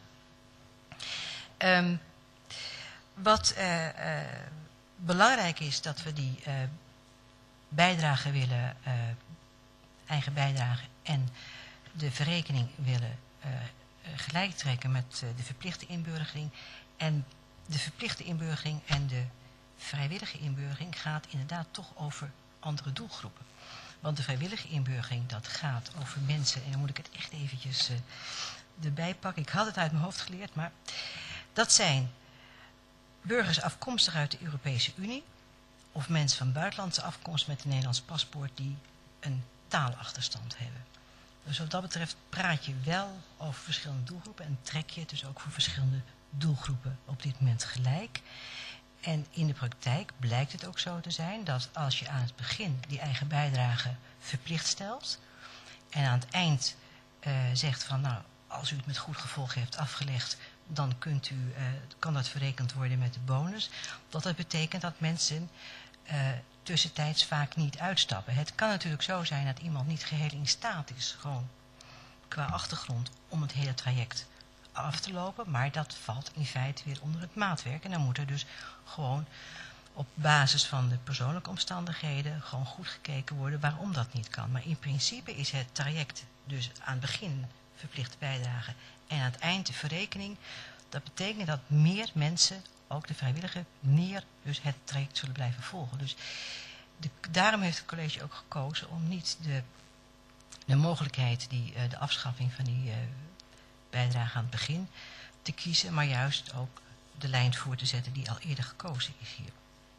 Wat belangrijk is dat we die bijdrage willen, eigen bijdrage en de verrekening willen gelijk trekken met de verplichte inburgering. En de verplichte inburgering en de vrijwillige inburgering gaat inderdaad toch over andere doelgroepen. Want de vrijwillige inburgering, dat gaat over mensen, en dan moet ik het echt eventjes erbij pakken. Ik had het uit mijn hoofd geleerd, maar dat zijn burgers afkomstig uit de Europese Unie of mensen van buitenlandse afkomst met een Nederlands paspoort die een taalachterstand hebben. Dus wat dat betreft praat je wel over verschillende doelgroepen en trek je het dus ook voor verschillende doelgroepen op dit moment gelijk. En in de praktijk blijkt het ook zo te zijn dat als je aan het begin die eigen bijdrage verplicht stelt en aan het eind zegt van nou, als u het met goed gevolg heeft afgelegd, dan kan dat verrekend worden met de bonus. Dat betekent dat mensen tussentijds vaak niet uitstappen. Het kan natuurlijk zo zijn dat iemand niet geheel in staat is, gewoon qua achtergrond, om het hele traject af te lopen. Maar dat valt in feite weer onder het maatwerk. En dan moet er dus gewoon op basis van de persoonlijke omstandigheden gewoon goed gekeken worden waarom dat niet kan. Maar in principe is het traject dus aan het begin verplichte bijdrage en aan het eind de verrekening. Dat betekent dat meer mensen, ook de vrijwilligen, meer dus het traject zullen blijven volgen. Dus daarom heeft het college ook gekozen om niet de mogelijkheid, de afschaffing van die bijdrage aan het begin te kiezen, maar juist ook de lijn voor te zetten die al eerder gekozen is hier.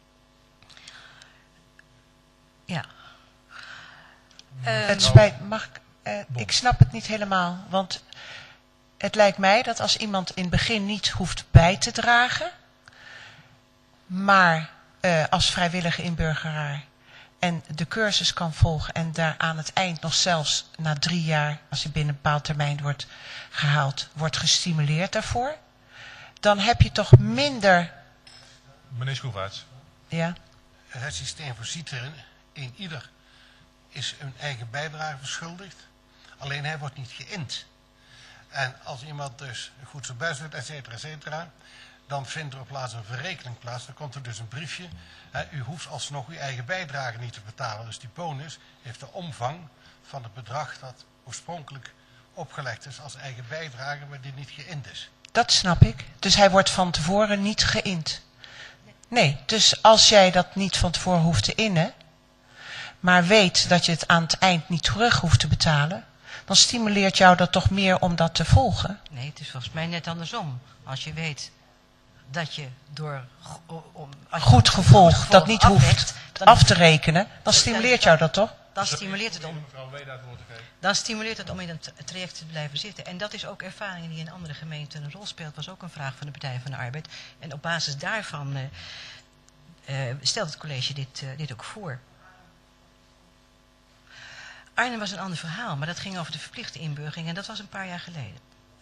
Ja. Het spijt, ik snap het niet helemaal, want het lijkt mij dat als iemand in het begin niet hoeft bij te dragen, maar als vrijwillige inburgeraar en de cursus kan volgen en daar aan het eind nog zelfs na 3 jaar, als hij binnen een bepaald termijn wordt gehaald, wordt gestimuleerd daarvoor, dan heb je toch minder... Meneer Schroevaerts. Ja. Het systeem voorziet erin, ieder is een eigen bijdrage verschuldigd, alleen hij wordt niet geïnd. En als iemand dus een goed buis doet, et cetera, dan vindt er op plaats een verrekening plaats. Dan komt er dus een briefje. U hoeft alsnog uw eigen bijdrage niet te betalen. Dus die bonus heeft de omvang van het bedrag dat oorspronkelijk opgelegd is als eigen bijdrage, maar die niet geïnd is. Dat snap ik. Dus hij wordt van tevoren niet geïnd. Nee, dus als jij dat niet van tevoren hoeft te innen, maar weet dat je het aan het eind niet terug hoeft te betalen, dan stimuleert jou dat toch meer om dat te volgen? Nee, het is volgens mij net andersom. Als je weet dat je door goed gevolg dat niet hoeft af te rekenen, dan stimuleert jou dat toch? Dan stimuleert het om in het traject te blijven zitten. En dat is ook ervaring die in andere gemeenten een rol speelt. Was ook een vraag van de Partij van de Arbeid. En op basis daarvan stelt het college dit ook voor. Arnhem was een ander verhaal, maar dat ging over de verplichte inburgering. En dat was een paar jaar geleden.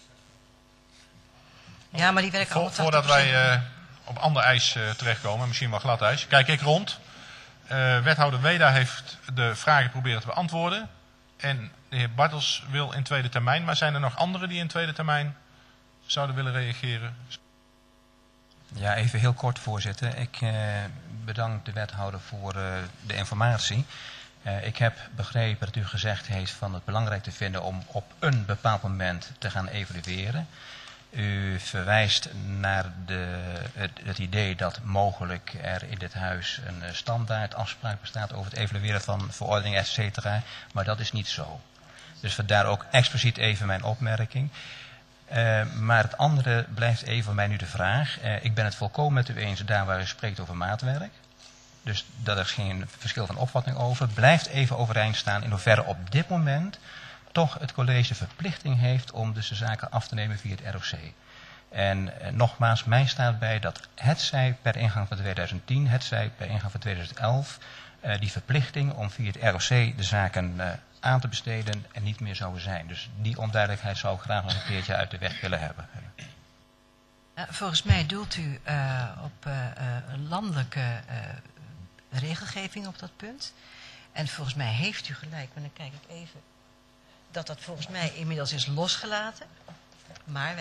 Ja, maar die werken allemaal 80%. Voordat wij op ander ijs terechtkomen, misschien wel glad ijs, kijk ik rond. Wethouder Weda heeft de vragen proberen te beantwoorden. En de heer Bartels wil in tweede termijn. Maar zijn er nog anderen die in tweede termijn zouden willen reageren? Ja, even heel kort, voorzitter. Ik bedank de wethouder voor de informatie. Ik heb begrepen dat u gezegd heeft van het belangrijk te vinden om op een bepaald moment te gaan evalueren. U verwijst naar het idee dat mogelijk er in dit huis een standaard afspraak bestaat over het evalueren van verordeningen, et cetera. Maar dat is niet zo. Dus vandaar ook expliciet even mijn opmerking. Maar het andere blijft even voor mij nu de vraag. Ik ben het volkomen met u eens daar waar u spreekt over maatwerk. Dus daar is geen verschil van opvatting over. Blijft even overeind staan in hoeverre op dit moment toch het college verplichting heeft om dus de zaken af te nemen via het ROC. En nogmaals, mij staat bij dat hetzij per ingang van 2010, hetzij per ingang van 2011, die verplichting om via het ROC de zaken aan te besteden en niet meer zouden zijn. Dus die onduidelijkheid zou ik graag nog een keertje uit de weg willen hebben. Volgens mij doelt u op landelijke regelgeving op dat punt. En volgens mij heeft u gelijk, maar dan kijk ik even dat volgens mij inmiddels is losgelaten. Maar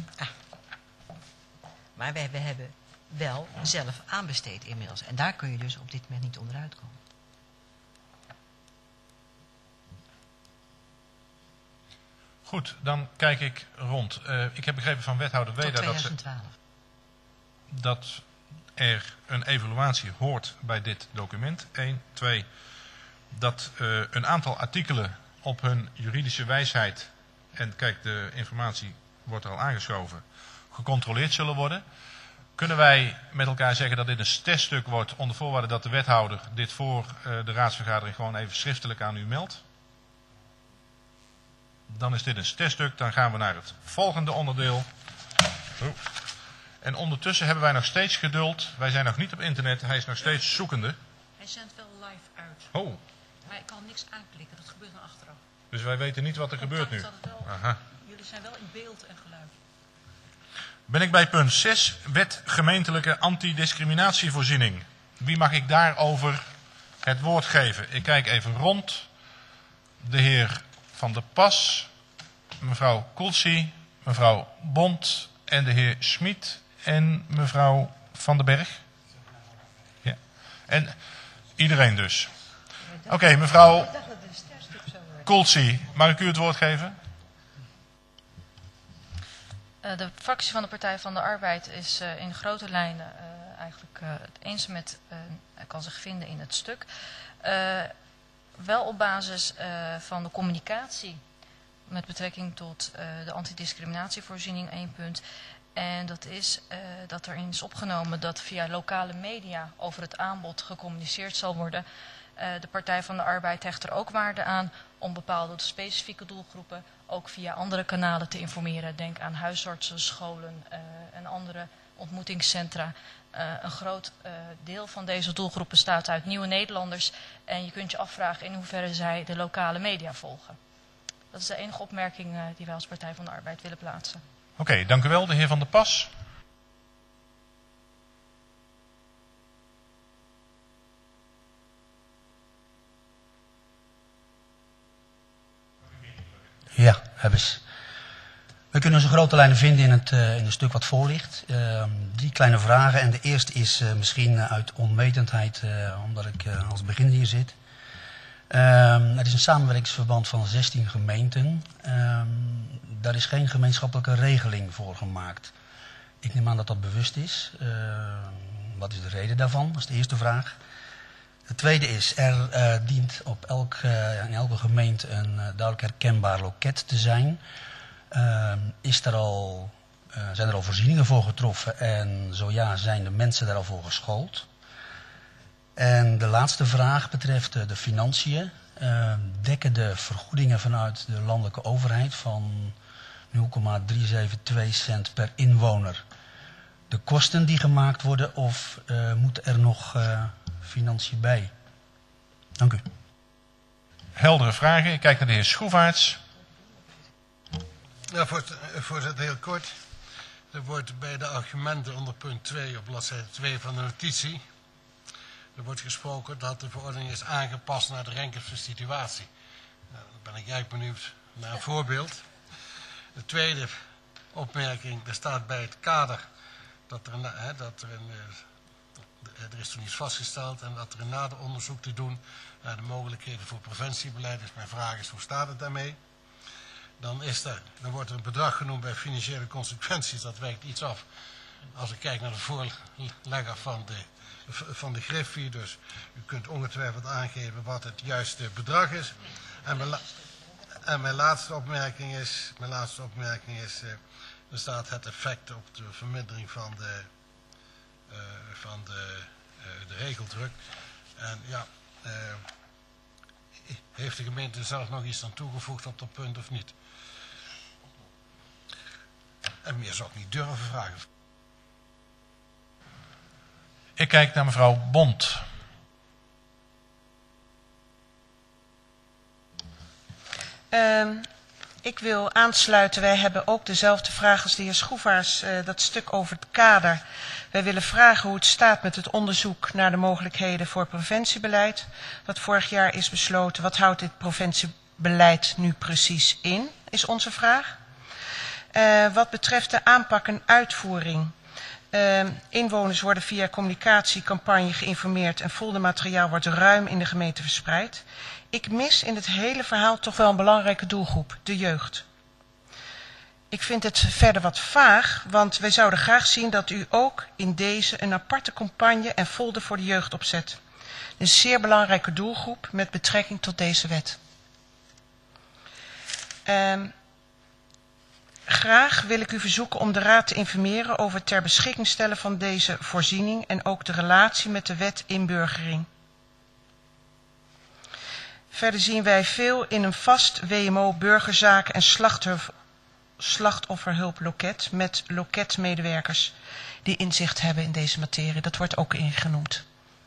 wij hebben wel zelf aanbesteed inmiddels. En daar kun je dus op dit moment niet onderuit komen. Goed, dan kijk ik rond. Ik heb begrepen van wethouder Weda tot 2012. Dat er een evaluatie hoort bij dit document. 1, 2, dat een aantal artikelen op hun juridische wijsheid, en kijk, de informatie wordt er al aangeschoven, gecontroleerd zullen worden. Kunnen wij met elkaar zeggen dat dit een teststuk wordt onder voorwaarde dat de wethouder dit voor de raadsvergadering gewoon even schriftelijk aan u meldt? Dan is dit een teststuk, dan gaan we naar het volgende onderdeel. En ondertussen hebben wij nog steeds geduld. Wij zijn nog niet op internet, hij is nog steeds zoekende. Hij zendt wel live uit. Oh. Maar ik kan niks aanklikken, dat gebeurt dan achteraf. Dus wij weten niet wat er gebeurt nu. Aha. Jullie zijn wel in beeld en geluid. Ben ik bij punt 6, wet gemeentelijke antidiscriminatievoorziening. Wie mag ik daarover het woord geven? Ik kijk even rond. De heer Van der Pas, mevrouw Kulsi, mevrouw Bond en de heer Schmid en mevrouw Van den Berg. Ja. En iedereen dus. Oké, mevrouw Kulsi, mag ik u het woord geven? De fractie van de Partij van de Arbeid is in grote lijnen eigenlijk het eens met, kan zich vinden in het stuk. Wel op basis van de communicatie met betrekking tot de antidiscriminatievoorziening 1 punt. En dat is dat erin is opgenomen dat via lokale media over het aanbod gecommuniceerd zal worden. De Partij van de Arbeid hecht er ook waarde aan om bepaalde specifieke doelgroepen ook via andere kanalen te informeren. Denk aan huisartsen, scholen en andere ontmoetingscentra. Een groot deel van deze doelgroep bestaat uit nieuwe Nederlanders. En je kunt je afvragen in hoeverre zij de lokale media volgen. Dat is de enige opmerking die wij als Partij van de Arbeid willen plaatsen. Oké, dank u wel. De heer Van der Pas. Ja, hebben ze. We kunnen onze grote lijnen vinden in het stuk wat voor ligt. 3 kleine vragen. En de eerste is misschien uit onwetendheid, omdat ik als begin hier zit. Het is een samenwerkingsverband van 16 gemeenten. Daar is geen gemeenschappelijke regeling voor gemaakt. Ik neem aan dat dat bewust is. Wat is de reden daarvan? Dat is de eerste vraag. De tweede is, er dient in elke gemeente een duidelijk herkenbaar loket te zijn. Zijn er al voorzieningen voor getroffen en zo ja, zijn de mensen daar al voor geschoold? En de laatste vraag betreft de financiën. Dekken de vergoedingen vanuit de landelijke overheid van 0,372 cent per inwoner de kosten die gemaakt worden of moeten er nog financiën bij? Dank u. Heldere vragen. Ik kijk naar de heer Schroevaerts. Ja, voorzitter, heel kort. Er wordt bij de argumenten onder punt 2 op bladzijde 2 van de notitie. Er wordt gesproken dat de verordening is aangepast naar de Renkerse situatie. Nou, dan ben ik eigenlijk benieuwd naar een voorbeeld. De tweede opmerking, er staat bij het kader er is toen iets vastgesteld en dat er een nader onderzoek te doen naar de mogelijkheden voor preventiebeleid. Dus mijn vraag is, hoe staat het daarmee? Dan wordt er een bedrag genoemd bij financiële consequenties, dat wijkt iets af. Als ik kijk naar de voorlegger van de Griffie, dus u kunt ongetwijfeld aangeven wat het juiste bedrag is. En mijn laatste opmerking is, er staat het effect op de vermindering van de regeldruk. En ja, heeft de gemeente zelf nog iets aan toegevoegd op dat punt of niet? En meer zou ik niet durven vragen. Ik kijk naar mevrouw Bont. Ik wil aansluiten. Wij hebben ook dezelfde vraag als de heer Schroevaerts. Dat stuk over het kader. Wij willen vragen hoe het staat met het onderzoek naar de mogelijkheden voor preventiebeleid. Dat vorig jaar is besloten. Wat houdt dit preventiebeleid nu precies in, is onze vraag. Wat betreft de aanpak en uitvoering. Inwoners worden via communicatiecampagne geïnformeerd en foldermateriaal wordt ruim in de gemeente verspreid. Ik mis in het hele verhaal toch wel een belangrijke doelgroep, de jeugd. Ik vind het verder wat vaag, want wij zouden graag zien dat u ook in deze een aparte campagne en folder voor de jeugd opzet. Een zeer belangrijke doelgroep met betrekking tot deze wet. Graag wil ik u verzoeken om de Raad te informeren over het ter beschikking stellen van deze voorziening en ook de relatie met de wet inburgering. Verder zien wij veel in een vast WMO burgerzaken en slachtofferhulploket met loketmedewerkers die inzicht hebben in deze materie. Dat wordt ook ingenoemd.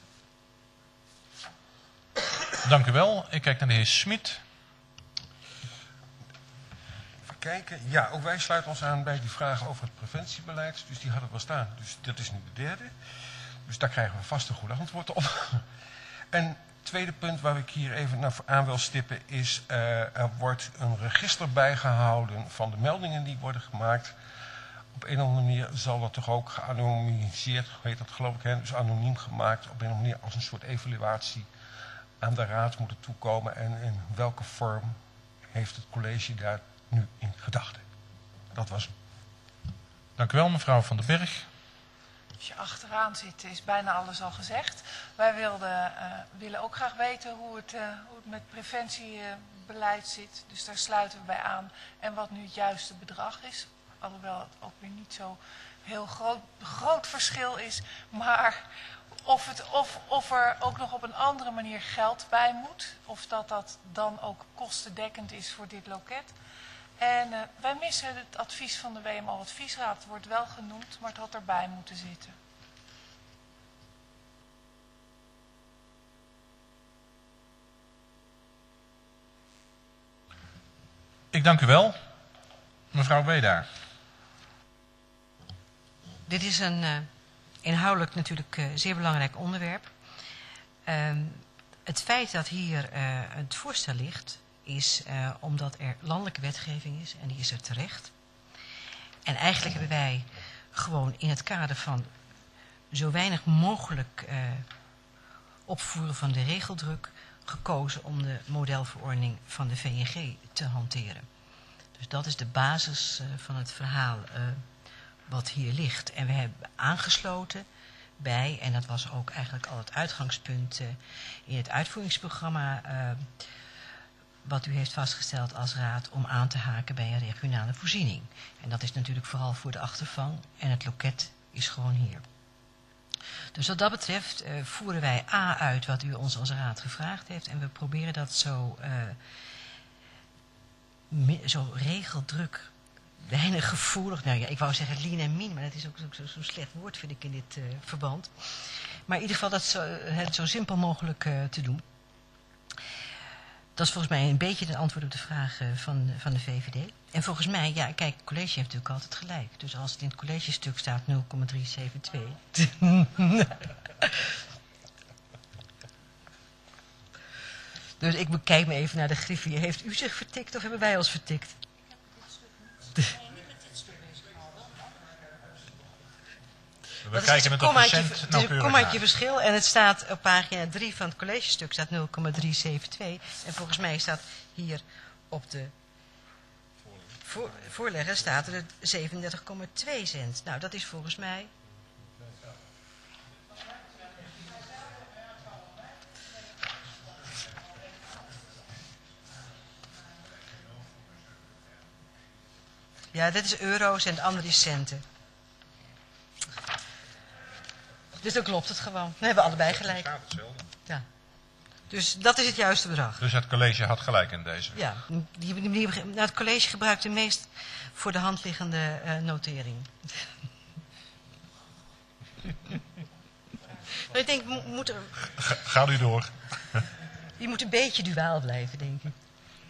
Dank u wel. Ik kijk naar de heer Smit. Even kijken. Ja, ook wij sluiten ons aan bij die vragen over het preventiebeleid. Dus die hadden we al staan. Dus dat is nu de derde. Dus daar krijgen we vast een goed antwoord op. En tweede punt waar ik hier even aan wil stippen is, er wordt een register bijgehouden van de meldingen die worden gemaakt. Op een of andere manier zal dat toch ook geanonimiseerd, heet dat geloof ik, dus anoniem gemaakt, op een of andere manier als een soort evaluatie aan de raad moeten toekomen. En in welke vorm heeft het college daar nu in gedachten? Dat was hem. Dank u wel, mevrouw Van den Berg. Als je achteraan zit, is bijna alles al gezegd. Wij willen ook graag weten hoe het met preventiebeleid zit. Dus daar sluiten we bij aan. En wat nu het juiste bedrag is. alhoewel het ook weer niet zo heel groot verschil is. Maar of er ook nog op een andere manier geld bij moet. Of dat dan ook kostendekkend is voor dit loket. En wij missen het advies van de WMO-adviesraad. Het wordt wel genoemd, maar het had erbij moeten zitten. Ik dank u wel. Mevrouw Wedaar. Dit is een inhoudelijk natuurlijk zeer belangrijk onderwerp. Het feit dat hier het voorstel ligt, is omdat er landelijke wetgeving is en die is er terecht. En eigenlijk hebben wij gewoon in het kader van zo weinig mogelijk opvoeren van de regeldruk gekozen om de modelverordening van de VNG te hanteren. Dus dat is de basis van het verhaal wat hier ligt. En we hebben aangesloten bij, en dat was ook eigenlijk al het uitgangspunt in het uitvoeringsprogramma wat u heeft vastgesteld als raad om aan te haken bij een regionale voorziening. En dat is natuurlijk vooral voor de achtervang en het loket is gewoon hier. Dus wat dat betreft voeren wij uit wat u ons als raad gevraagd heeft en we proberen dat zo regeldruk, weinig gevoelig, nou ja, ik wou zeggen lean en mean, maar dat is ook zo'n slecht woord vind ik in dit verband. Maar in ieder geval het zo simpel mogelijk te doen. Dat is volgens mij een beetje het antwoord op de vraag van de VVD. En volgens mij, ja, kijk, het college heeft natuurlijk altijd gelijk. Dus als het in het collegestuk staat 0,372... Dus ik bekijk me even naar de griffier. Heeft u zich vertikt of hebben wij ons vertikt? We kijken met een procent Het is een kommaatje verschil en het staat op pagina 3 van het collegestuk staat 0,372. En volgens mij staat hier op de voorlegger staat er 37,2 cent. Nou, dat is volgens mij... Ja, dit is euro's en het andere is centen. Dus dan klopt het gewoon. Dan hebben we allebei gelijk. Het staat hetzelfde. Ja. Dus dat is het juiste bedrag. Dus het college had gelijk in deze. Ja, het college gebruikt de meest voor de hand liggende notering. Maar ik denk, Gaat u door. Je moet een beetje duaal blijven, denk ik.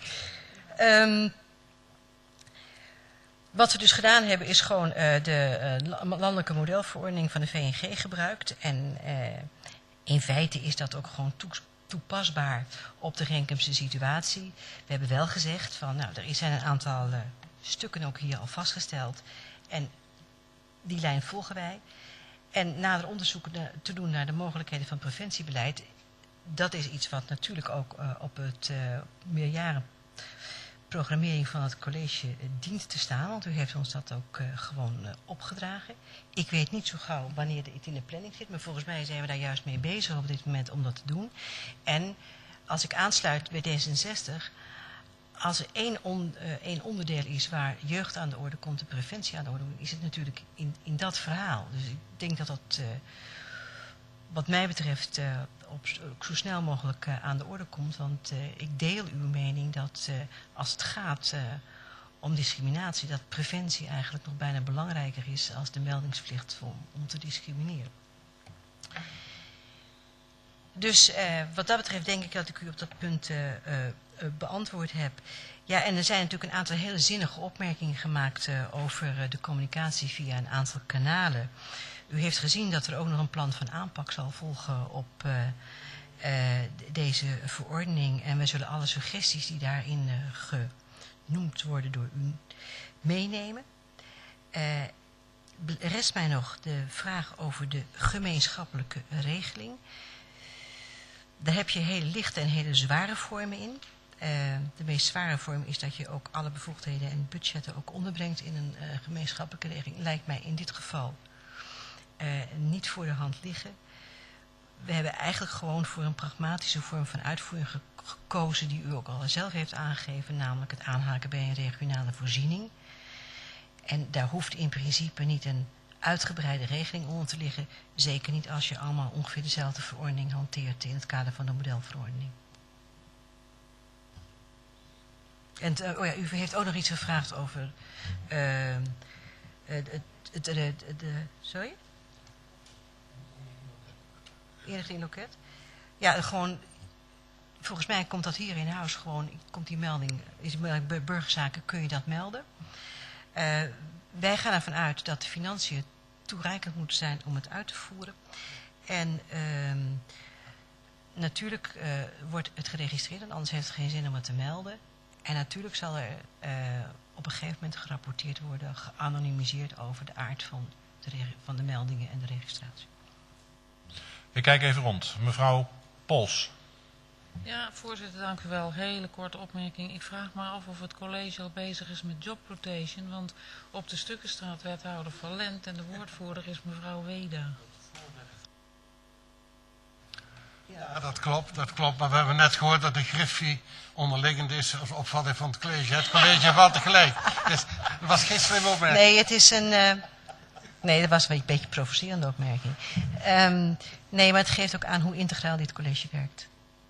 Wat we dus gedaan hebben is gewoon de landelijke modelverordening van de VNG gebruikt. En in feite is dat ook gewoon toepasbaar op de Renkumse situatie. We hebben wel gezegd van, nou, er zijn een aantal stukken ook hier al vastgesteld. En die lijn volgen wij. En nader onderzoek te doen naar de mogelijkheden van preventiebeleid. Dat is iets wat natuurlijk ook op het meerjarenprogrammering van het college dient te staan. Want u heeft ons dat ook gewoon opgedragen. Ik weet niet zo gauw wanneer het in de planning zit. Maar volgens mij zijn we daar juist mee bezig op dit moment om dat te doen. En als ik aansluit bij D66... Als er één onderdeel is waar jeugd aan de orde komt en preventie aan de orde komt, is het natuurlijk in dat verhaal. Dus ik denk dat dat wat mij betreft ook zo snel mogelijk aan de orde komt. Want ik deel uw mening dat als het gaat om discriminatie, dat preventie eigenlijk nog bijna belangrijker is als de meldingsplicht om te discrimineren. Dus wat dat betreft denk ik dat ik u op dat punt beantwoord heb. Ja, en er zijn natuurlijk een aantal hele zinnige opmerkingen gemaakt over de communicatie via een aantal kanalen. U heeft gezien dat er ook nog een plan van aanpak zal volgen op deze verordening. En we zullen alle suggesties die daarin genoemd worden door u meenemen. Rest mij nog de vraag over de gemeenschappelijke regeling. Daar heb je hele lichte en hele zware vormen in. De meest zware vorm is dat je ook alle bevoegdheden en budgetten ook onderbrengt in een gemeenschappelijke regeling. Lijkt mij in dit geval niet voor de hand liggen. We hebben eigenlijk gewoon voor een pragmatische vorm van uitvoering gekozen die u ook al zelf heeft aangegeven, namelijk het aanhaken bij een regionale voorziening. En daar hoeft in principe niet een uitgebreide regeling onder te liggen. Zeker niet als je allemaal ongeveer dezelfde verordening hanteert in het kader van de modelverordening. En u heeft ook nog iets gevraagd over sorry? Inrichting loket? Ja, gewoon, volgens mij komt dat hier in huis gewoon, komt die melding, bij burgerzaken kun je dat melden. Wij gaan ervan uit dat de financiën toereikend moeten zijn om het uit te voeren. En natuurlijk wordt het geregistreerd, en anders heeft het geen zin om het te melden. En natuurlijk zal er op een gegeven moment gerapporteerd worden, geanonimiseerd over de aard van de meldingen en de registratie. Ik kijk even rond. Mevrouw Pols. Ja, voorzitter, dank u wel. Hele korte opmerking. Ik vraag me af of het college al bezig is met job rotation, want op de Stukkenstraat wethouder Van Lent en de woordvoerder is mevrouw Weda. Ja, dat klopt. Maar we hebben net gehoord dat de Griffie onderliggend is als opvatting van het college. Het college heeft altijd gelijk. Dus dat was geen slimme opmerking. Nee, het is een... Nee, dat was een beetje een provocerende opmerking. Nee, maar het geeft ook aan hoe integraal dit college werkt.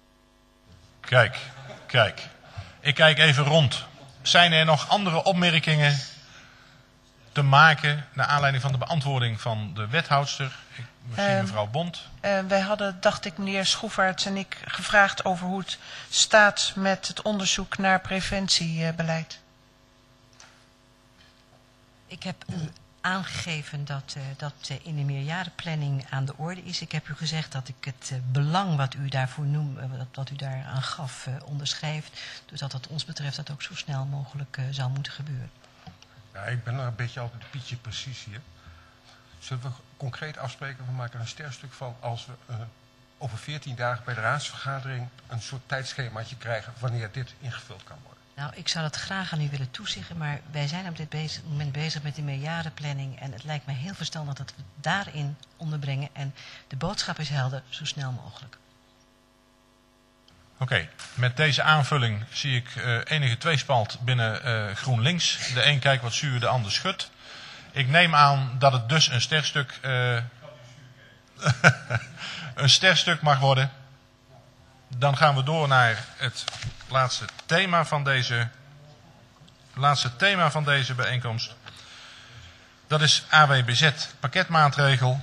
Kijk. Ik kijk even rond. Zijn er nog andere opmerkingen te maken naar aanleiding van de beantwoording van de wethoudster? Ik zie mevrouw Bond. Wij hadden, dacht ik, meneer Schroefaerts en ik gevraagd over hoe het staat met het onderzoek naar preventiebeleid. Ik heb u aangegeven dat in de meerjarenplanning aan de orde is. Ik heb u gezegd dat ik het belang wat u daarvoor wat u daaraan gaf, onderschrijft. Dus dat ons betreft dat ook zo snel mogelijk zal moeten gebeuren. Ja, ik ben er een beetje altijd Pietje precies hier. Zullen we concreet afspreken? We maken er een sterstuk van als we over 14 dagen bij de raadsvergadering een soort tijdschemaatje krijgen wanneer dit ingevuld kan worden. Nou, ik zou dat graag aan u willen toezeggen, maar wij zijn op dit moment bezig met de meerjarenplanning en het lijkt mij heel verstandig dat we het daarin onderbrengen en de boodschap is helder, zo snel mogelijk. Oké, met deze aanvulling zie ik enige tweespalt binnen GroenLinks. De een kijkt wat zuur, de ander schudt. Ik neem aan dat het dus een sterstuk, een sterstuk mag worden. Dan gaan we door naar het laatste thema van deze bijeenkomst. Dat is AWBZ, pakketmaatregel.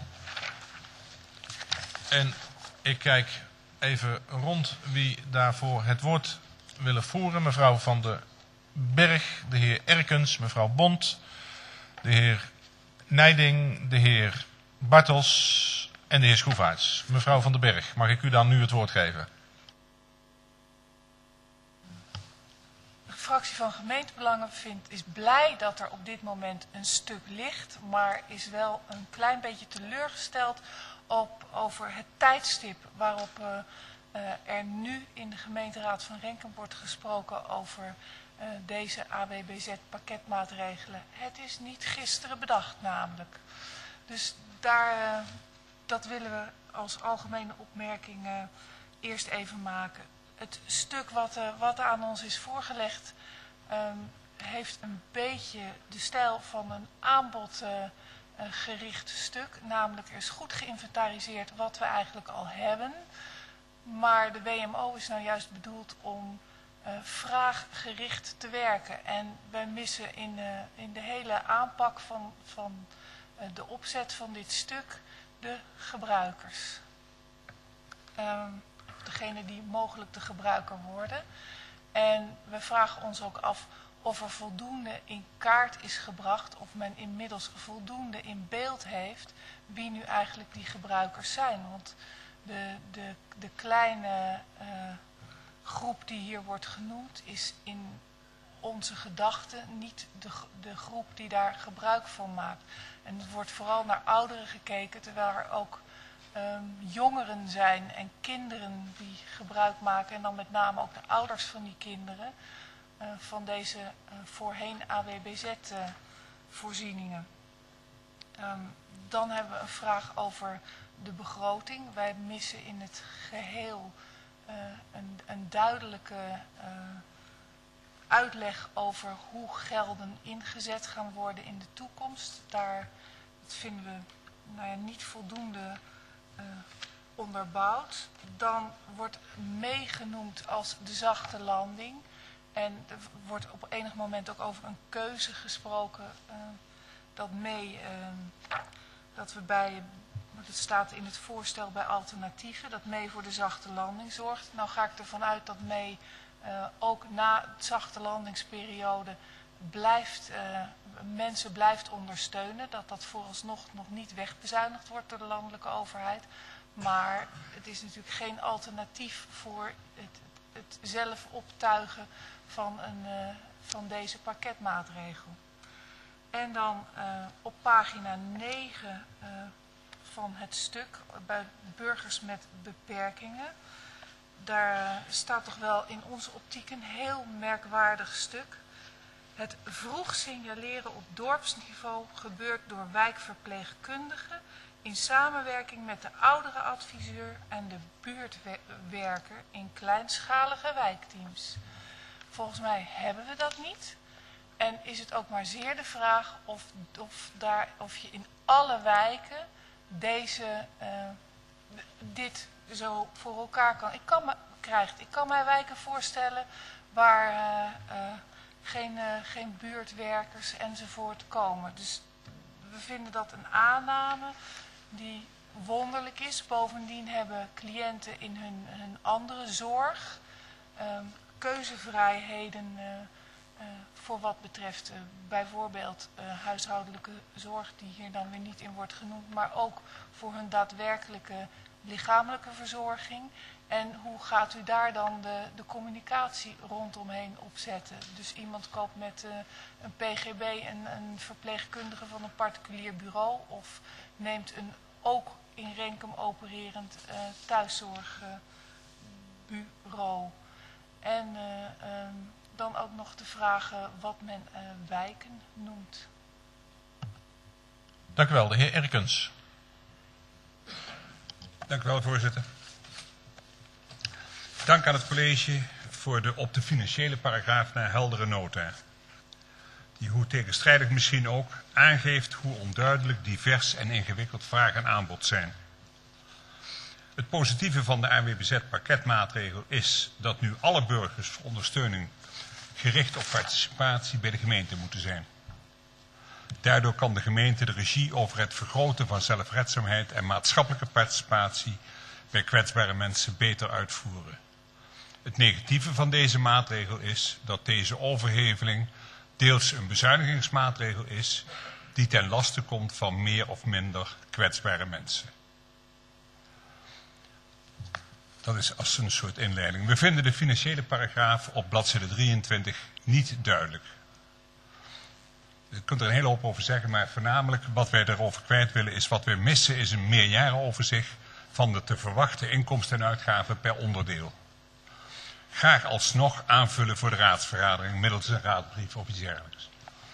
En ik kijk even rond wie daarvoor het woord willen voeren. Mevrouw Van den Berg, de heer Erkens, mevrouw Bond, de heer Nijding, de heer Bartels en de heer Schroefaerts. Mevrouw Van den Berg, mag ik u dan nu het woord geven? De fractie van gemeentebelangen is blij dat er op dit moment een stuk ligt, maar is wel een klein beetje teleurgesteld over het tijdstip waarop er nu in de gemeenteraad van Renkum wordt gesproken over deze AWBZ pakketmaatregelen. Het is niet gisteren bedacht namelijk. Dus dat willen we als algemene opmerking eerst even maken. Het stuk wat aan ons is voorgelegd heeft een beetje de stijl van een aanbodgericht stuk. Namelijk er is goed geïnventariseerd wat we eigenlijk al hebben. Maar de WMO is nou juist bedoeld om vraaggericht te werken. En wij missen in de hele aanpak van de opzet van dit stuk de gebruikers. Degene die mogelijk de gebruiker worden. En we vragen ons ook af of er voldoende in kaart is gebracht, of men inmiddels voldoende in beeld heeft wie nu eigenlijk die gebruikers zijn. Want de kleine groep die hier wordt genoemd is in onze gedachten niet de groep die daar gebruik van maakt. En het wordt vooral naar ouderen gekeken, terwijl er ook jongeren zijn en kinderen die gebruik maken, en dan met name ook de ouders van die kinderen, van deze voorheen AWBZ-voorzieningen. Dan hebben we een vraag over de begroting. Wij missen in het geheel een duidelijke uitleg over hoe gelden ingezet gaan worden in de toekomst. Dat vinden we niet voldoende onderbouwd. Dan wordt meegenoemd als de zachte landing. En er wordt op enig moment ook over een keuze gesproken. Dat we bij, het staat in het voorstel bij alternatieven, dat mee voor de zachte landing zorgt. Nou ga ik ervan uit dat mee ook na de zachte landingsperiode mensen blijft ondersteunen. Dat vooralsnog nog niet wegbezuinigd wordt door de landelijke overheid. Maar het is natuurlijk geen alternatief voor het zelf optuigen van deze pakketmaatregel. En dan op pagina 9 van het stuk bij burgers met beperkingen. Daar staat toch wel in onze optiek een heel merkwaardig stuk. Het vroeg signaleren op dorpsniveau gebeurt door wijkverpleegkundigen in samenwerking met de ouderenadviseur en de buurtwerker in kleinschalige wijkteams. Volgens mij hebben we dat niet. En is het ook maar zeer de vraag of je in alle wijken dit zo voor elkaar kan. Ik kan mij wijken voorstellen waar geen buurtwerkers enzovoort komen. Dus we vinden dat een aanname die wonderlijk is. Bovendien hebben cliënten in hun andere zorg keuzevrijheden voor wat betreft bijvoorbeeld huishoudelijke zorg, die hier dan weer niet in wordt genoemd, maar ook voor hun daadwerkelijke lichamelijke verzorging. En hoe gaat u daar dan de communicatie rondomheen opzetten? Dus iemand koopt met een PGB een verpleegkundige van een particulier bureau of neemt een ook in Renkum opererend thuiszorgbureau. En dan ook nog de vraag wat men wijken noemt. Dank u wel, de heer Erkens. Dank u wel, voorzitter. Dank aan het college voor de op de financiële paragraaf naar heldere nota. Die, hoe tegenstrijdig misschien ook, aangeeft hoe onduidelijk, divers en ingewikkeld vraag en aanbod zijn. Het positieve van de ANWBZ-pakketmaatregel is dat nu alle burgers voor ondersteuning gericht op participatie bij de gemeente moeten zijn. Daardoor kan de gemeente de regie over het vergroten van zelfredzaamheid en maatschappelijke participatie bij kwetsbare mensen beter uitvoeren. Het negatieve van deze maatregel is dat deze overheveling deels een bezuinigingsmaatregel is die ten laste komt van meer of minder kwetsbare mensen. Dat is als een soort inleiding. We vinden de financiële paragraaf op bladzijde 23 niet duidelijk. Je kunt er een hele hoop over zeggen, maar voornamelijk wat wij daarover kwijt willen is wat we missen is een meerjarenoverzicht van de te verwachten inkomsten en uitgaven per onderdeel. Graag alsnog aanvullen voor de raadsvergadering middels een raadbrief of iets dergelijks.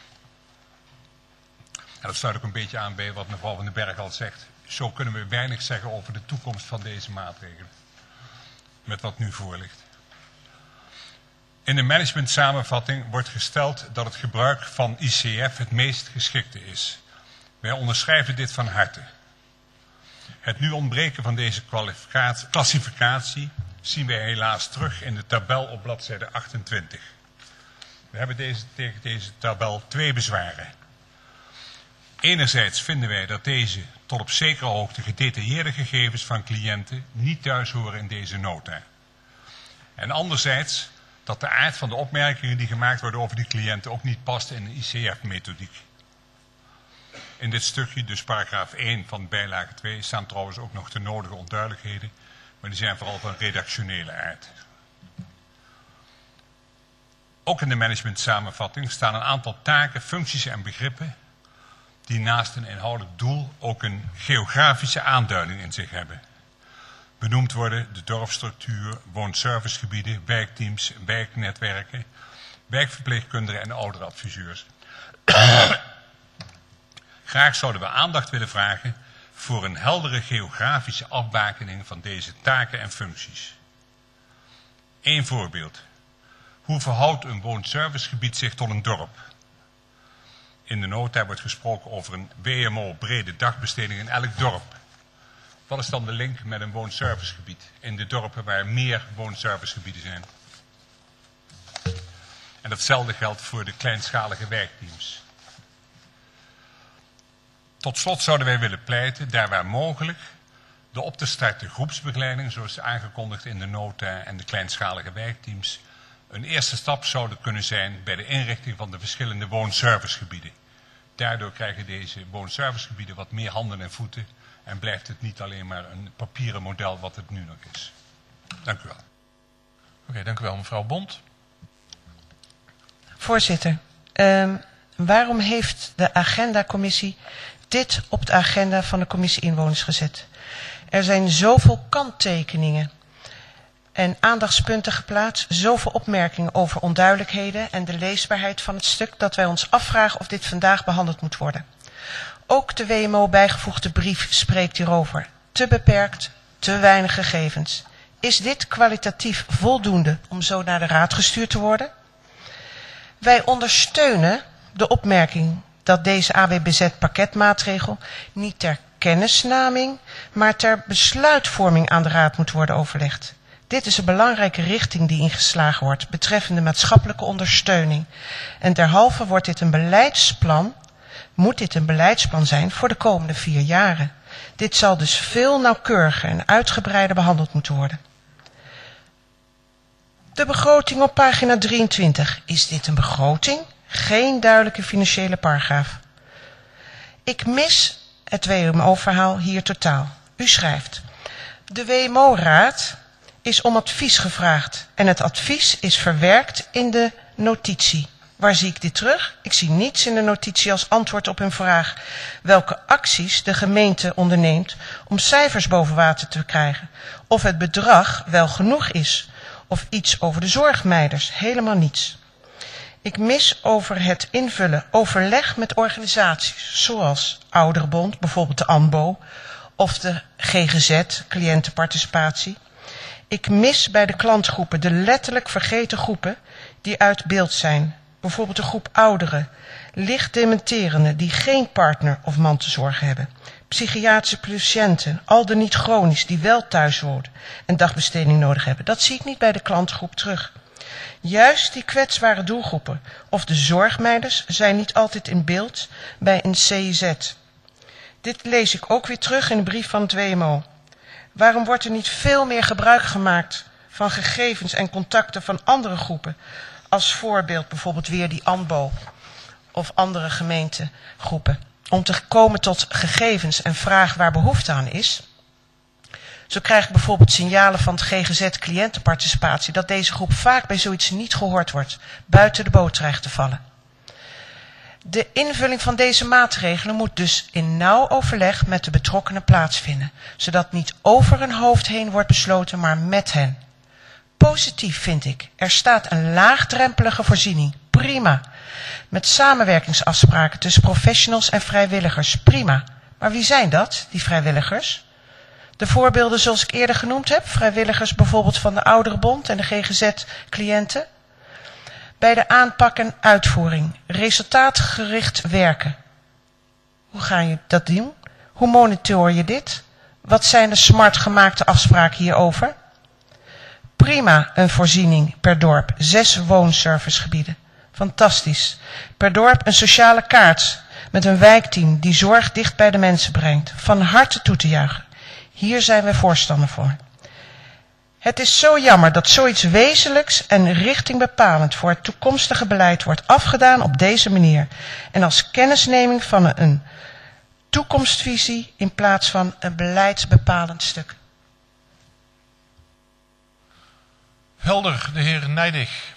En dat sluit ook een beetje aan bij wat mevrouw Van den Berg al zegt. Zo kunnen we weinig zeggen over de toekomst van deze maatregelen. Met wat nu voor ligt. In de managementsamenvatting wordt gesteld dat het gebruik van ICF het meest geschikte is. Wij onderschrijven dit van harte. Het nu ontbreken van deze klassificatie zien wij helaas terug in de tabel op bladzijde 28. We hebben tegen deze tabel twee bezwaren. Enerzijds vinden wij dat deze tot op zekere hoogte gedetailleerde gegevens van cliënten niet thuis horen in deze nota. En anderzijds dat de aard van de opmerkingen die gemaakt worden over die cliënten ook niet past in de ICF-methodiek. In dit stukje, dus paragraaf 1 van bijlage 2, staan trouwens ook nog de nodige onduidelijkheden, maar die zijn vooral van redactionele aard. Ook in de managementsamenvatting staan een aantal taken, functies en begrippen die naast een inhoudelijk doel ook een geografische aanduiding in zich hebben. Benoemd worden de dorpsstructuur, woonservicegebieden, wijkteams, wijknetwerken, wijkverpleegkundigen en ouderenadviseurs. Graag zouden we aandacht willen vragen voor een heldere geografische afbakening van deze taken en functies. Eén voorbeeld. Hoe verhoudt een woonservicegebied zich tot een dorp? In de nota wordt gesproken over een WMO, brede dagbesteding in elk dorp. Wat is dan de link met een woonservicegebied in de dorpen waar meer woonservicegebieden zijn? En datzelfde geldt voor de kleinschalige wijkteams. Tot slot zouden wij willen pleiten, daar waar mogelijk, de op te starten groepsbegeleiding, zoals aangekondigd in de nota en de kleinschalige wijkteams, een eerste stap zouden kunnen zijn bij de inrichting van de verschillende woonservicegebieden. Daardoor krijgen deze woonservicegebieden wat meer handen en voeten en blijft het niet alleen maar een papieren model wat het nu nog is. Dank u wel. Oké, dank u wel, mevrouw Bont. Voorzitter, waarom heeft de agendacommissie dit op de agenda van de commissie Inwoners gezet? Er zijn zoveel kanttekeningen en aandachtspunten geplaatst, zoveel opmerkingen over onduidelijkheden en de leesbaarheid van het stuk, dat wij ons afvragen of dit vandaag behandeld moet worden. Ook de WMO bijgevoegde brief spreekt hierover. Te beperkt, te weinig gegevens. Is dit kwalitatief voldoende om zo naar de raad gestuurd te worden? Wij ondersteunen de opmerking dat deze AWBZ-pakketmaatregel niet ter kennisnaming, maar ter besluitvorming aan de raad moet worden overlegd. Dit is een belangrijke richting die ingeslagen wordt betreffende maatschappelijke ondersteuning. En derhalve wordt dit een beleidsplan, moet dit een beleidsplan zijn voor de komende 4 jaren. Dit zal dus veel nauwkeuriger en uitgebreider behandeld moeten worden. De begroting op pagina 23. Is dit een begroting? Geen duidelijke financiële paragraaf. Ik mis het WMO-verhaal hier totaal. U schrijft: de WMO-raad is om advies gevraagd en het advies is verwerkt in de notitie. Waar zie ik dit terug? Ik zie niets in de notitie als antwoord op een vraag welke acties de gemeente onderneemt om cijfers boven water te krijgen. Of het bedrag wel genoeg is. Of iets over de zorgmeiders. Helemaal niets. Ik mis over het invullen overleg met organisaties zoals Ouderenbond, bijvoorbeeld de ANBO, of de GGZ, cliëntenparticipatie. Ik mis bij de klantgroepen de letterlijk vergeten groepen die uit beeld zijn. Bijvoorbeeld de groep ouderen, licht dementerenden die geen partner of mantelzorg hebben. Psychiatrische patiënten, al dan niet chronisch, die wel thuis wonen en dagbesteding nodig hebben. Dat zie ik niet bij de klantgroep terug. Juist die kwetsbare doelgroepen of de zorgmeiders zijn niet altijd in beeld bij een CIZ. Dit lees ik ook weer terug in de brief van het WMO. Waarom wordt er niet veel meer gebruik gemaakt van gegevens en contacten van andere groepen? Als voorbeeld bijvoorbeeld weer die ANBO of andere gemeentegroepen. Om te komen tot gegevens en vraag waar behoefte aan is. Zo krijg ik bijvoorbeeld signalen van het GGZ cliëntenparticipatie dat deze groep vaak bij zoiets niet gehoord wordt, buiten de boot dreigt te vallen. De invulling van deze maatregelen moet dus in nauw overleg met de betrokkenen plaatsvinden, zodat niet over hun hoofd heen wordt besloten, maar met hen. Positief vind ik, er staat een laagdrempelige voorziening, prima. Met samenwerkingsafspraken tussen professionals en vrijwilligers, prima. Maar wie zijn dat, die vrijwilligers? De voorbeelden zoals ik eerder genoemd heb, vrijwilligers bijvoorbeeld van de Ouderenbond en de GGZ-cliënten. Bij de aanpak en uitvoering, resultaatgericht werken. Hoe ga je dat doen? Hoe monitor je dit? Wat zijn de smart gemaakte afspraken hierover? Prima, een voorziening per dorp, 6 woonservicegebieden. Fantastisch. Per dorp een sociale kaart met een wijkteam die zorg dicht bij de mensen brengt. Van harte toe te juichen. Hier zijn we voorstander voor. Het is zo jammer dat zoiets wezenlijks en richtingbepalend voor het toekomstige beleid wordt afgedaan op deze manier. En als kennisneming van een toekomstvisie in plaats van een beleidsbepalend stuk. Helder, de heer Nijdig.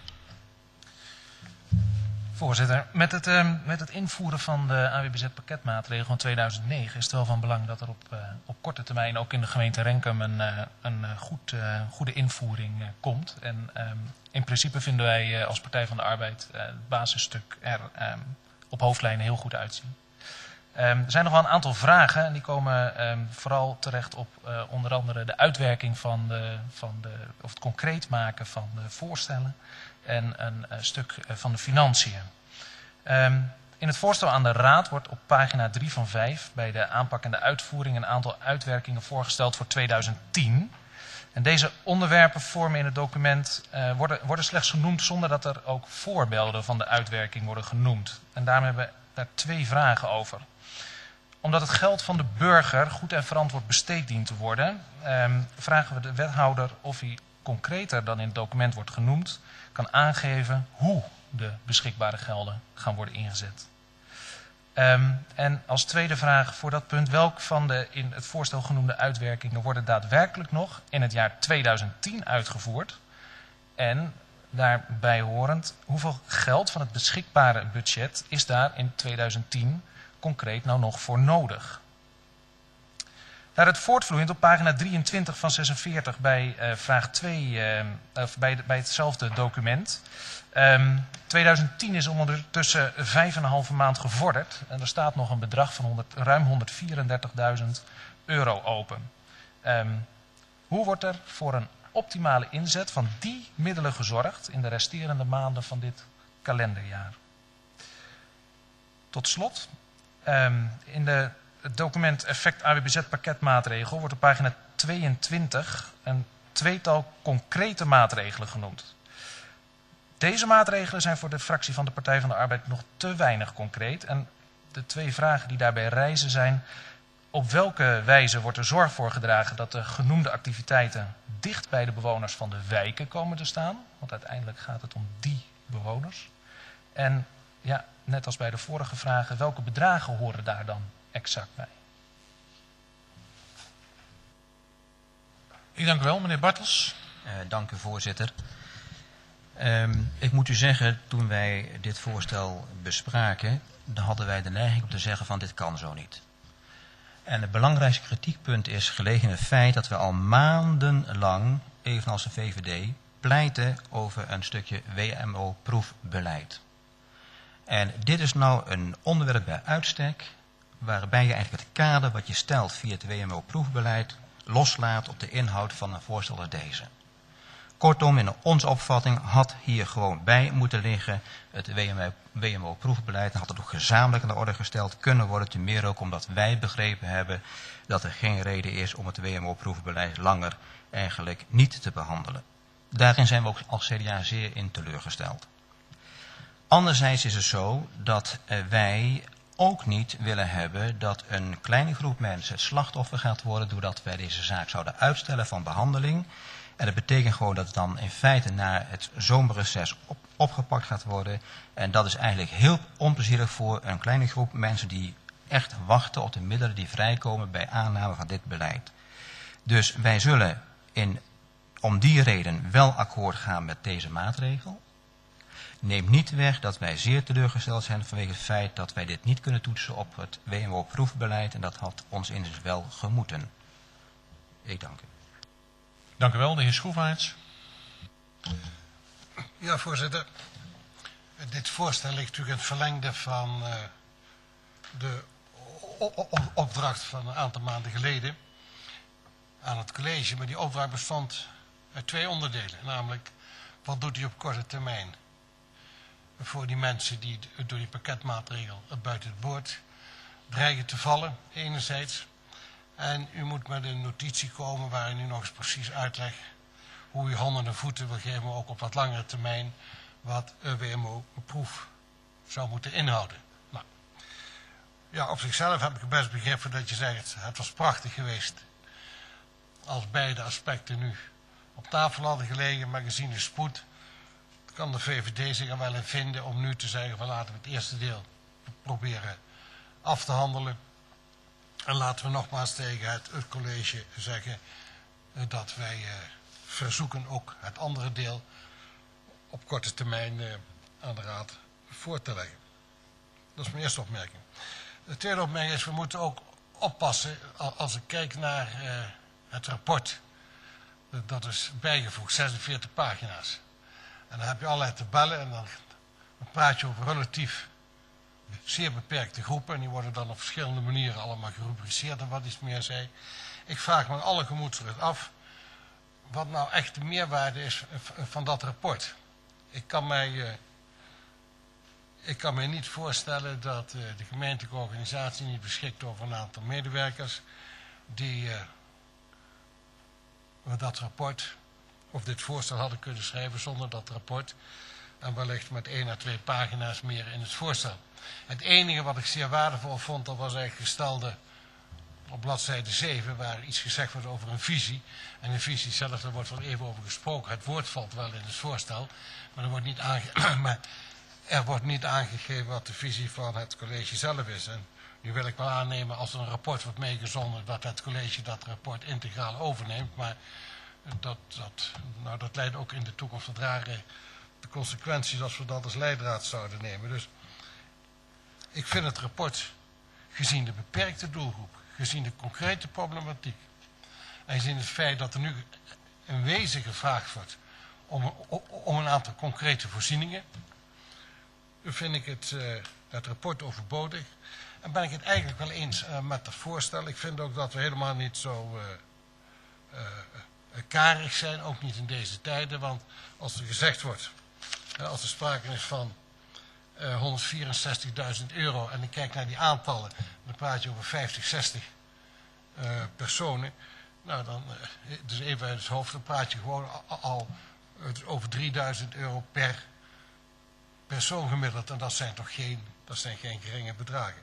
Voorzitter, met het invoeren van de AWBZ-pakketmaatregel van 2009 is het wel van belang dat er op korte termijn ook in de gemeente Renkum een goede invoering komt. En in principe vinden wij als Partij van de Arbeid het basisstuk er op hoofdlijnen heel goed uitzien. Er zijn nog wel een aantal vragen en die komen vooral terecht op onder andere de uitwerking of het concreet maken van de voorstellen en een stuk van de financiën. In het voorstel aan de Raad wordt op pagina 3 van 5 bij de aanpak en de uitvoering een aantal uitwerkingen voorgesteld voor 2010. En deze onderwerpen vormen in het document worden slechts genoemd zonder dat er ook voorbeelden van de uitwerking worden genoemd. En daarom hebben we daar 2 vragen over. Omdat het geld van de burger goed en verantwoord besteed dient te worden, vragen we de wethouder of hij concreter dan in het document wordt genoemd, kan aangeven hoe de beschikbare gelden gaan worden ingezet. En als tweede vraag voor dat punt, welk van de in het voorstel genoemde uitwerkingen worden daadwerkelijk nog in het jaar 2010 uitgevoerd? En daarbij horend, hoeveel geld van het beschikbare budget is daar in 2010 concreet nou nog voor nodig? Daar het voortvloeiend op pagina 23 van 46 bij vraag 2, bij hetzelfde document. 2010 is ondertussen 5,5 maand gevorderd en er staat nog een bedrag van ruim 134.000 euro open. Hoe wordt er voor een optimale inzet van die middelen gezorgd in de resterende maanden van dit kalenderjaar? Tot slot, in het document effect AWBZ pakketmaatregel wordt op pagina 22 een 2-tal concrete maatregelen genoemd. Deze maatregelen zijn voor de fractie van de Partij van de Arbeid nog te weinig concreet. En de 2 vragen die daarbij rijzen zijn: op welke wijze wordt er zorg voor gedragen dat de genoemde activiteiten dicht bij de bewoners van de wijken komen te staan? Want uiteindelijk gaat het om die bewoners. En ja, net als bij de vorige vragen, welke bedragen horen daar dan exact bij? Ik dank u wel, meneer Bartels. Dank u, voorzitter. Ik moet u zeggen, toen wij dit voorstel bespraken, dan hadden wij de neiging om te zeggen van dit kan zo niet. En het belangrijkste kritiekpunt is gelegen in het feit dat we al maandenlang, evenals de VVD, pleiten over een stukje WMO-proefbeleid. En dit is nou een onderwerp bij uitstek, waarbij je eigenlijk het kader wat je stelt via het WMO-proefbeleid loslaat op de inhoud van een voorstel als deze. Kortom, in onze opvatting had hier gewoon bij moeten liggen het WMO-proefbeleid. En had het ook gezamenlijk aan de orde gesteld kunnen worden. Ten meer ook omdat wij begrepen hebben dat er geen reden is om het WMO-proefbeleid langer eigenlijk niet te behandelen. Daarin zijn we ook als CDA zeer in teleurgesteld. Anderzijds is het zo dat wij ook niet willen hebben dat een kleine groep mensen het slachtoffer gaat worden doordat wij deze zaak zouden uitstellen van behandeling. En dat betekent gewoon dat het dan in feite na het zomerreces opgepakt gaat worden. En dat is eigenlijk heel onplezierig voor een kleine groep mensen die echt wachten op de middelen die vrijkomen bij aanname van dit beleid. Dus wij zullen om die reden wel akkoord gaan met deze maatregel. Neemt niet weg dat wij zeer teleurgesteld zijn vanwege het feit dat wij dit niet kunnen toetsen op het WMO-proefbeleid. En dat had ons inziens wel gemoeten. Ik dank u. Dank u wel, de heer Schroevaerts. Ja, voorzitter. Dit voorstel ligt natuurlijk in het verlengde van de opdracht van een aantal maanden geleden aan het college. Maar die opdracht bestond uit 2 onderdelen. Namelijk, wat doet hij op korte termijn voor die mensen die door die pakketmaatregel buiten het boord dreigen te vallen, enerzijds. En u moet met een notitie komen waarin u nog eens precies uitlegt hoe u handen en voeten wil geven, maar ook op wat langere termijn wat een WMO-proef zou moeten inhouden. Nou, ja, op zichzelf heb ik best begrepen dat je zegt, het was prachtig geweest als beide aspecten nu op tafel hadden gelegen, maar gezien de spoed kan de VVD zich er wel in vinden om nu te zeggen van laten we het eerste deel proberen af te handelen. En laten we nogmaals tegen het college zeggen dat wij verzoeken ook het andere deel op korte termijn aan de raad voor te leggen. Dat is mijn eerste opmerking. De tweede opmerking is, we moeten ook oppassen als ik kijk naar het rapport. Dat is bijgevoegd, 46 pagina's. En dan heb je allerlei tabellen en dan praat je over relatief zeer beperkte groepen. En die worden dan op verschillende manieren allemaal gerubriceerd en wat iets meer zei. Ik vraag me alle gemoedsrust af wat nou echt de meerwaarde is van dat rapport. Ik kan mij niet voorstellen dat de gemeentelijke organisatie niet beschikt over een aantal medewerkers die dat rapport of dit voorstel hadden kunnen schrijven zonder dat rapport en wellicht met 1 à 2 pagina's meer in het voorstel. Het enige wat ik zeer waardevol vond, dat was eigenlijk gestelde op bladzijde 7, waar iets gezegd wordt over een visie. En een visie zelf, daar wordt wel even over gesproken. Het woord valt wel in het voorstel, maar er wordt niet aangegeven wat de visie van het college zelf is. En nu wil ik wel aannemen, als er een rapport wordt meegezonden, dat het college dat rapport integraal overneemt. Maar dat leidt ook in de toekomst tot rare consequenties als we dat als leidraad zouden nemen. Dus ik vind het rapport, gezien de beperkte doelgroep, gezien de concrete problematiek en gezien het feit dat er nu in wezen gevraagd wordt om een aantal concrete voorzieningen, vind ik het rapport overbodig. En ben ik het eigenlijk wel eens met het voorstel. Ik vind ook dat we helemaal niet zo karig zijn, ook niet in deze tijden. Want als er gezegd wordt, als er sprake is van 164.000 euro en ik kijk naar die aantallen, dan praat je over 50, 60 personen. Nou, dan, dus even uit het hoofd, dan praat je gewoon al over 3.000 euro per persoon gemiddeld. En dat zijn toch geen geringe bedragen.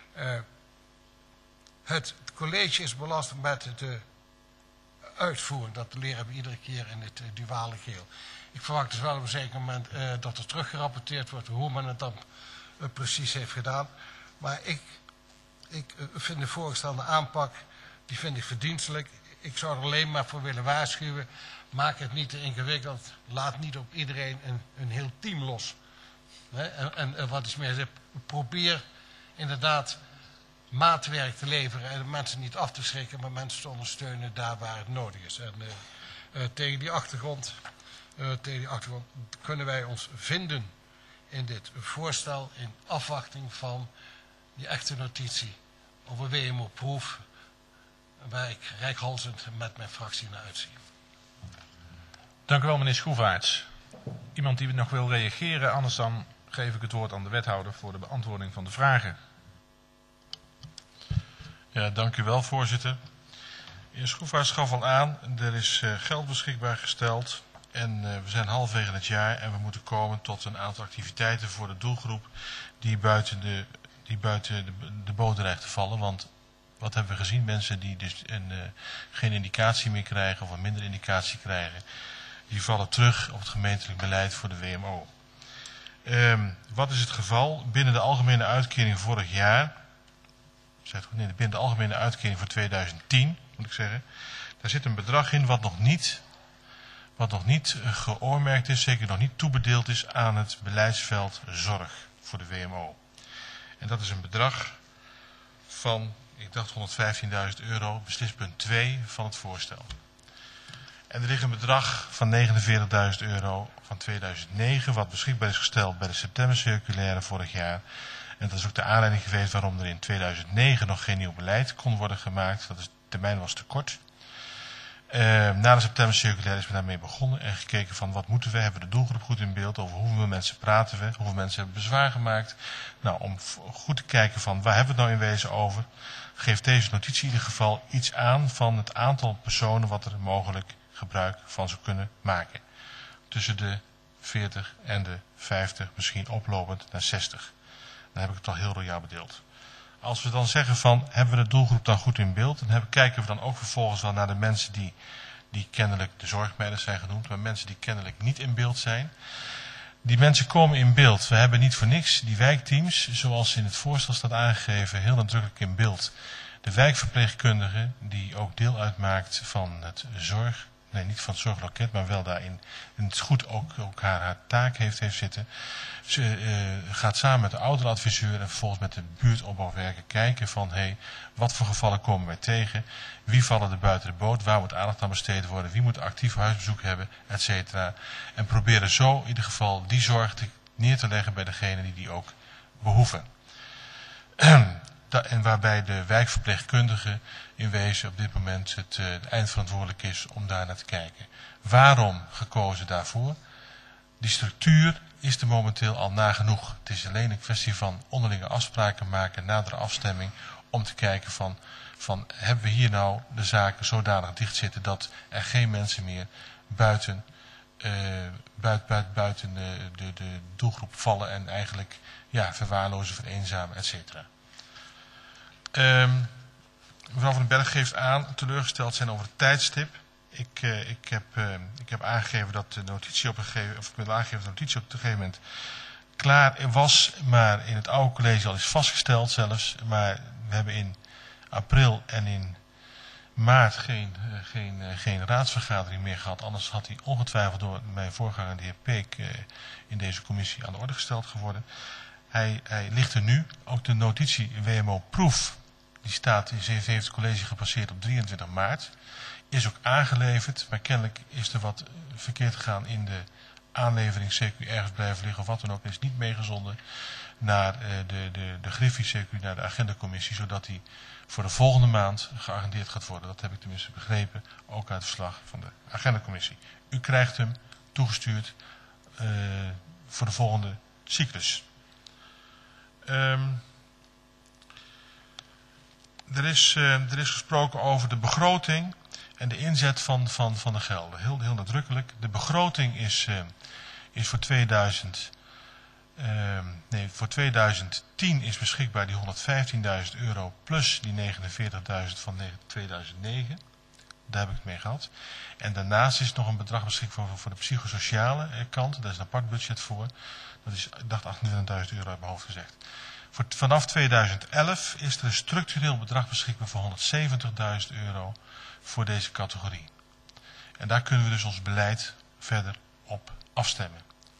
Het college is belast met de uitvoering. Dat leren we iedere keer in het duale geel. Ik verwacht dus wel op een zeker moment dat er teruggerapporteerd wordt hoe men het dan precies heeft gedaan. Maar ik vind de voorgestelde aanpak, die vind ik verdienstelijk. Ik zou er alleen maar voor willen waarschuwen. Maak het niet te ingewikkeld. Laat niet op iedereen een heel team los. En wat is meer, probeer inderdaad maatwerk te leveren en mensen niet af te schrikken, maar mensen te ondersteunen daar waar het nodig is. En tegen die achtergrond kunnen wij ons vinden in dit voorstel in afwachting van die echte notitie over WMO-proef, waar ik reikhalzend met mijn fractie naar uitzie. Dank u wel, meneer Schroevaerts. Iemand die nog wil reageren, anders dan geef ik het woord aan de wethouder voor de beantwoording van de vragen. Ja, dank u wel, voorzitter. De heer Schroevaerts gaf al aan, er is geld beschikbaar gesteld en we zijn halverwege het jaar en we moeten komen tot een aantal activiteiten voor de doelgroep die buiten de boot dreigt te vallen. Want wat hebben we gezien? Mensen die dus geen indicatie meer krijgen of een minder indicatie krijgen, die vallen terug op het gemeentelijk beleid voor de WMO. Wat is het geval? Binnen de algemene uitkering vorig jaar, binnen de algemene uitkering voor 2010, moet ik zeggen, daar zit een bedrag in wat nog niet geoormerkt is, zeker nog niet toebedeeld is aan het beleidsveld zorg voor de WMO. En dat is een bedrag van, ik dacht 115.000 euro, beslispunt 2 van het voorstel. En er ligt een bedrag van 49.000 euro van 2009, wat beschikbaar is gesteld bij de septembercirculaire vorig jaar. En dat is ook de aanleiding geweest waarom er in 2009 nog geen nieuw beleid kon worden gemaakt. De termijn was te kort. Na de septembercirculaire is men daarmee begonnen en gekeken van wat moeten we, hebben we de doelgroep goed in beeld, over hoeveel mensen praten we, hoeveel mensen hebben bezwaar gemaakt. Nou, om goed te kijken van waar hebben we het nou in wezen over, geeft deze notitie in ieder geval iets aan van het aantal personen wat er mogelijk gebruik van zou kunnen maken. Tussen de 40 en de 50, misschien oplopend naar 60. Dan heb ik het al heel royaal bedeeld. Als we dan zeggen van, hebben we de doelgroep dan goed in beeld, dan kijken we dan ook vervolgens wel naar de mensen die kennelijk de zorgmeiders zijn genoemd, maar mensen die kennelijk niet in beeld zijn. Die mensen komen in beeld. We hebben niet voor niks die wijkteams, zoals in het voorstel staat aangegeven, heel nadrukkelijk in beeld. De wijkverpleegkundige, die ook deel uitmaakt van het zorg, nee, niet van het zorgloket, maar wel daarin en het goed ook haar taak heeft zitten. Ze gaat samen met de ouderadviseur en vervolgens met de buurtopbouwwerker kijken van wat voor gevallen komen wij tegen, wie vallen er buiten de boot, waar moet aandacht aan besteed worden, wie moet actief huisbezoek hebben, etc. En proberen zo in ieder geval die zorg neer te leggen bij degenen die ook behoeven. En waarbij de wijkverpleegkundige in wezen op dit moment het eindverantwoordelijk is om daar naar te kijken. Waarom gekozen daarvoor? Die structuur is er momenteel al nagenoeg. Het is alleen een kwestie van onderlinge afspraken maken, nadere afstemming, om te kijken van hebben we hier nou de zaken zodanig dicht zitten dat er geen mensen meer buiten de doelgroep vallen en eigenlijk verwaarlozen, vereenzamen, et cetera. Mevrouw van den Berg geeft aan teleurgesteld zijn over het tijdstip. Ik heb aangegeven dat de notitie op een gegeven moment klaar was, maar in het oude college al is vastgesteld zelfs. Maar we hebben in april en in maart geen raadsvergadering meer gehad. Anders had die ongetwijfeld door mijn voorganger, de heer Peek, in deze commissie aan de orde gesteld geworden. Hij ligt er nu. Ook de notitie WMO-proef, die staat in het college gepasseerd op 23 maart. Is ook aangeleverd, maar kennelijk is er wat verkeerd gegaan in de aanlevering, CQ ergens blijven liggen of wat dan ook. Is niet meegezonden naar de Griffie CQ, naar de agendacommissie, zodat die voor de volgende maand geagendeerd gaat worden. Dat heb ik tenminste begrepen, ook uit het verslag van de agendacommissie. U krijgt hem toegestuurd voor de volgende cyclus. Er is gesproken over de begroting en de inzet van de gelden. Heel nadrukkelijk. De begroting is voor 2010 is beschikbaar die €115.000 plus die €49.000 van 2009. Daar heb ik het mee gehad. En daarnaast is nog een bedrag beschikbaar voor de psychosociale kant. Daar is een apart budget voor. Dat is, ik dacht €28.000 uit mijn hoofd gezegd. Vanaf 2011 is er een structureel bedrag beschikbaar voor €170.000 voor deze categorie. En daar kunnen we dus ons beleid verder op afstemmen.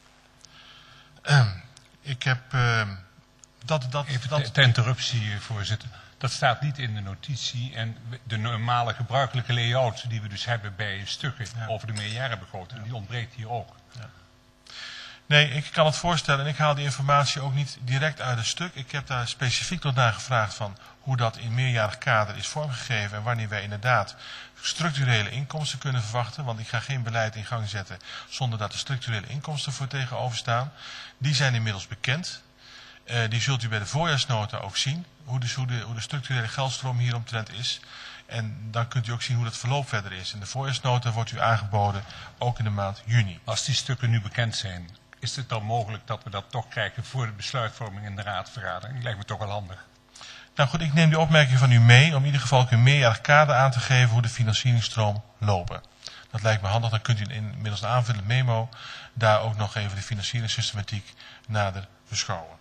Ik heb Even ter interruptie, voorzitter. Dat staat niet in de notitie en de normale gebruikelijke layout die we dus hebben bij stukken over de meerjarenbegroting, die ontbreekt hier ook. Ja. Nee, ik kan het voorstellen en ik haal die informatie ook niet direct uit het stuk. Ik heb daar specifiek tot nagevraagd van hoe dat in meerjarig kader is vormgegeven en wanneer wij inderdaad structurele inkomsten kunnen verwachten. Want ik ga geen beleid in gang zetten zonder dat er structurele inkomsten voor tegenover staan. Die zijn inmiddels bekend. Die zult u bij de voorjaarsnota ook zien, hoe de structurele geldstroom hieromtrent is. En dan kunt u ook zien hoe dat verloop verder is. En de voorjaarsnota wordt u aangeboden, ook in de maand juni. Als die stukken nu bekend zijn, is het dan mogelijk dat we dat toch krijgen voor de besluitvorming in de raadsvergadering? Dat lijkt me toch wel handig. Nou goed, ik neem die opmerking van u mee om in ieder geval ook een meerjarig kader aan te geven hoe de financieringstroom lopen. Dat lijkt me handig, dan kunt u middels een aanvullend memo daar ook nog even de financieringssystematiek nader beschouwen.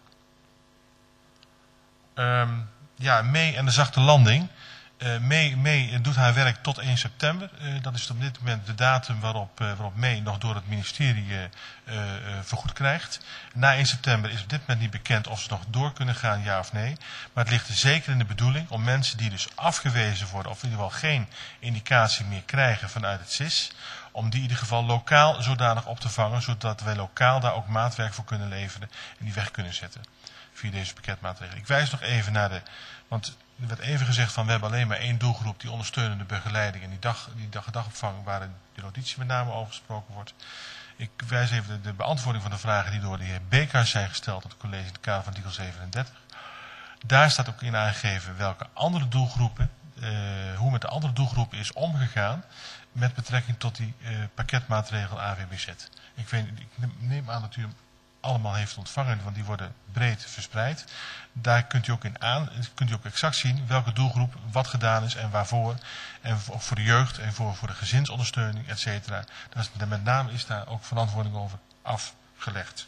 May en de zachte landing. May doet haar werk tot 1 september. Dat is op dit moment de datum waarop May nog door het ministerie vergoed krijgt. Na 1 september is op dit moment niet bekend of ze nog door kunnen gaan, ja of nee. Maar het ligt er zeker in de bedoeling om mensen die dus afgewezen worden, of in ieder geval geen indicatie meer krijgen vanuit het SIS, om die in ieder geval lokaal zodanig op te vangen, zodat wij lokaal daar ook maatwerk voor kunnen leveren en die weg kunnen zetten via deze pakketmaatregelen. Ik wijs nog even naar want er werd even gezegd van we hebben alleen maar één doelgroep, die ondersteunende begeleiding en die dagopvang waar de notitie met name over gesproken wordt. Ik wijs even de beantwoording van de vragen die door de heer Bekers zijn gesteld aan het college in het kader van artikel 37. Daar staat ook in aangegeven welke andere doelgroepen, hoe met de andere doelgroepen is omgegaan met betrekking tot die pakketmaatregel AWBZ. Ik neem aan dat u hem allemaal heeft ontvangen, want die worden breed verspreid. Daar kunt u ook exact zien welke doelgroep wat gedaan is en waarvoor. En voor de jeugd en voor de gezinsondersteuning, et cetera. Met name is daar ook verantwoording over afgelegd.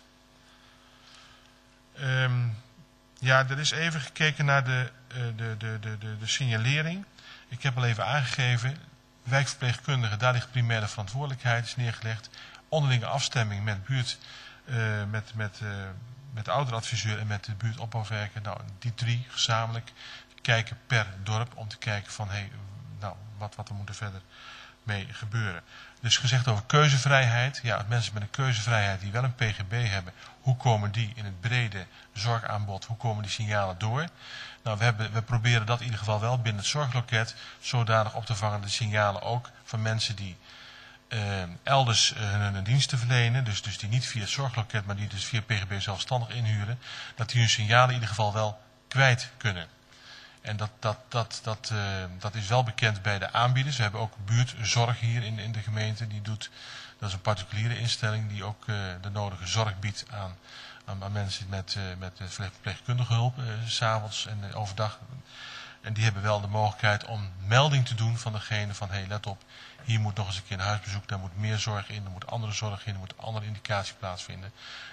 Er is even gekeken naar de signalering. Ik heb al even aangegeven, wijkverpleegkundigen, daar ligt primaire verantwoordelijkheid, is neergelegd. Onderlinge afstemming met buurt, met de ouderadviseur en met de buurtopbouwwerker. Nou, die drie gezamenlijk kijken per dorp om te kijken van wat we moeten verder mee gebeuren. Dus gezegd over keuzevrijheid. Ja, mensen met een keuzevrijheid die wel een PGB hebben, hoe komen die in het brede zorgaanbod, hoe komen die signalen door? Nou, we proberen dat in ieder geval wel binnen het zorgloket zodanig op te vangen, de signalen ook van mensen die elders hun diensten verlenen, dus die niet via het zorgloket, maar die dus via PGB zelfstandig inhuren, dat die hun signalen in ieder geval wel kwijt kunnen. En dat is wel bekend bij de aanbieders. We hebben ook buurtzorg hier in de gemeente. Dat is een particuliere instelling die ook de nodige zorg biedt aan mensen met verpleegkundige hulp, 's avonds en overdag. En die hebben wel de mogelijkheid om melding te doen van degene van, hey, let op, hier moet nog eens een keer een huisbezoek, daar moet meer zorg in, er moet andere zorg in, er moet andere indicatie plaatsvinden.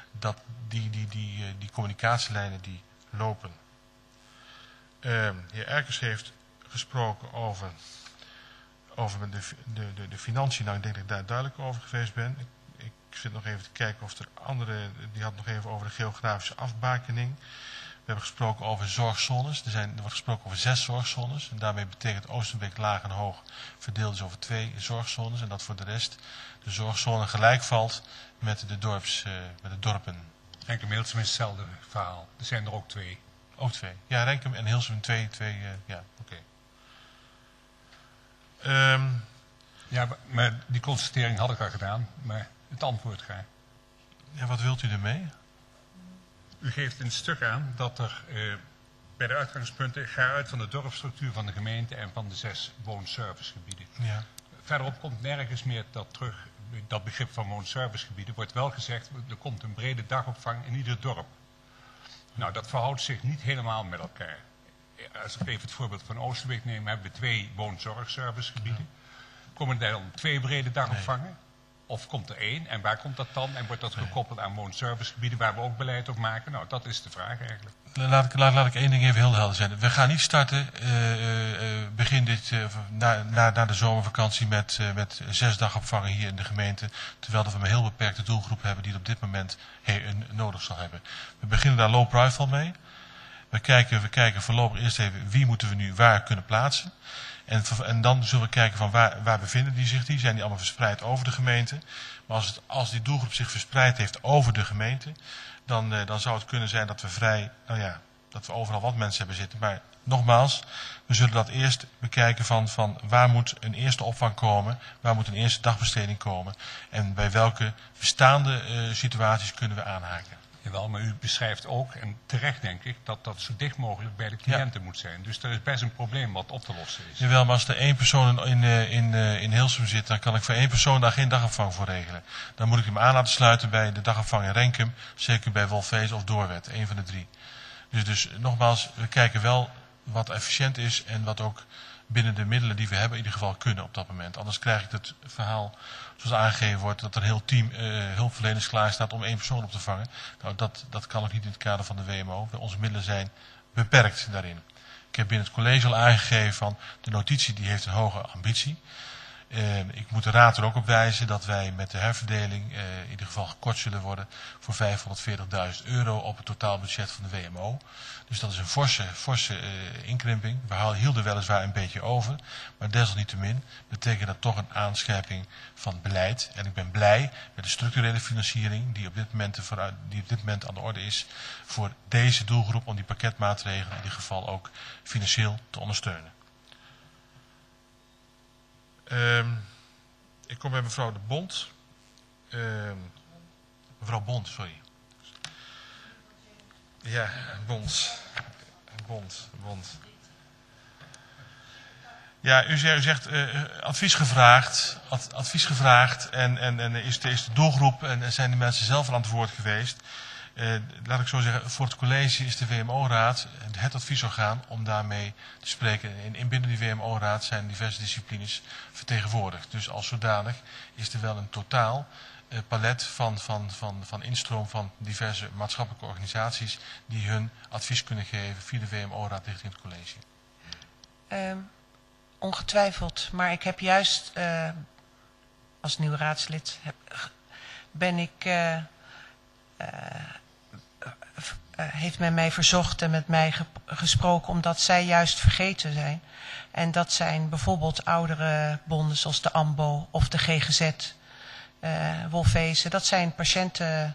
Die communicatielijnen die lopen. De heer Erkens heeft gesproken over de financiën. Nou, ik denk dat ik daar duidelijk over geweest ben. Ik zit nog even te kijken of er anderen, die had nog even over de geografische afbakening. We hebben gesproken over zorgzones. Er wordt gesproken over 6 zorgzones. En daarmee betekent Oosterbeek laag en hoog verdeeld is over 2 zorgzones. En dat voor de rest de zorgzone gelijk valt met de dorpen. Renkum Hilsum is hetzelfde verhaal. Er zijn er ook 2. Ook 2. Ja, Renkum en Hilsum 2. Ja, oké. Ja, maar die constatering had ik al gedaan. Maar het antwoord graag. Ja, wat wilt u ermee? U geeft een stuk aan dat er bij de uitgangspunten ga uit van de dorpsstructuur van de gemeente en van de 6 woonservicegebieden. Ja. Verderop komt nergens meer dat terug. Dat begrip van woonservicegebieden wordt wel gezegd, er komt een brede dagopvang in ieder dorp. Nou, dat verhoudt zich niet helemaal met elkaar. Als ik even het voorbeeld van Oosterbeek neem, hebben we 2 woonzorgservicegebieden. Komen er dan 2 brede dagopvangen? Of komt er 1? En waar komt dat dan? En wordt dat gekoppeld aan woonservicegebieden waar we ook beleid op maken? Nou, dat is de vraag eigenlijk. Laat ik één ding even heel helder zijn. We gaan niet starten begin na de zomervakantie met 6 dagopvangen hier in de gemeente. Terwijl we een heel beperkte doelgroep hebben die het op dit moment nodig zal hebben. We beginnen daar low profile mee. We kijken voorlopig eerst even wie moeten we nu waar kunnen plaatsen. En dan zullen we kijken van waar bevinden die zich. Die zijn die allemaal verspreid over de gemeente. Maar als die doelgroep zich verspreid heeft over de gemeente, dan zou het kunnen zijn dat dat we overal wat mensen hebben zitten. Maar nogmaals, we zullen dat eerst bekijken van waar moet een eerste opvang komen, waar moet een eerste dagbesteding komen en bij welke bestaande situaties kunnen we aanhaken. Jawel, maar u beschrijft ook, en terecht denk ik, dat dat zo dicht mogelijk bij de cliënten moet zijn. Dus er is best een probleem wat op te lossen is. Jawel, maar als er 1 persoon in Hilsum zit, dan kan ik voor 1 persoon daar geen dagopvang voor regelen. Dan moet ik hem aan laten sluiten bij de dagopvang in Renkum, zeker bij Wolfees of Doorwerd, 1 van de 3. Dus nogmaals, we kijken wel wat efficiënt is en wat ook binnen de middelen die we hebben in ieder geval kunnen op dat moment. Anders krijg ik het verhaal zoals aangegeven wordt dat er een heel team hulpverleners klaar staat om 1 persoon op te vangen. Nou, dat kan ook niet in het kader van de WMO. Onze middelen zijn beperkt daarin. Ik heb binnen het college al aangegeven van de notitie die heeft een hoge ambitie. Ik moet de raad er ook op wijzen dat wij met de herverdeling in ieder geval gekort zullen worden voor €540.000 op het totaalbudget van de WMO. Dus dat is een forse inkrimping. We hielden weliswaar een beetje over, maar desalniettemin betekent dat toch een aanscherping van beleid. En ik ben blij met de structurele financiering die op dit moment aan de orde is voor deze doelgroep om die pakketmaatregelen in ieder geval ook financieel te ondersteunen. Ik kom bij mevrouw de Bond. Mevrouw Bond, sorry. Ja, Bond. Ja, u zegt advies gevraagd en is de doelgroep en zijn de mensen zelf aan het woord geweest. Laat ik zo zeggen, voor het college is de WMO-raad het adviesorgaan om daarmee te spreken. En binnen die WMO-raad zijn diverse disciplines vertegenwoordigd. Dus als zodanig is er wel een totaal palet van instroom van diverse maatschappelijke organisaties die hun advies kunnen geven via de WMO-raad richting het college. Ongetwijfeld, maar ik heb juist als nieuw raadslid ben ik heeft men mij verzocht en met mij gesproken omdat zij juist vergeten zijn. En dat zijn bijvoorbeeld oudere bonden zoals de AMBO of de GGZ, Wolfezen. Dat zijn patiënten,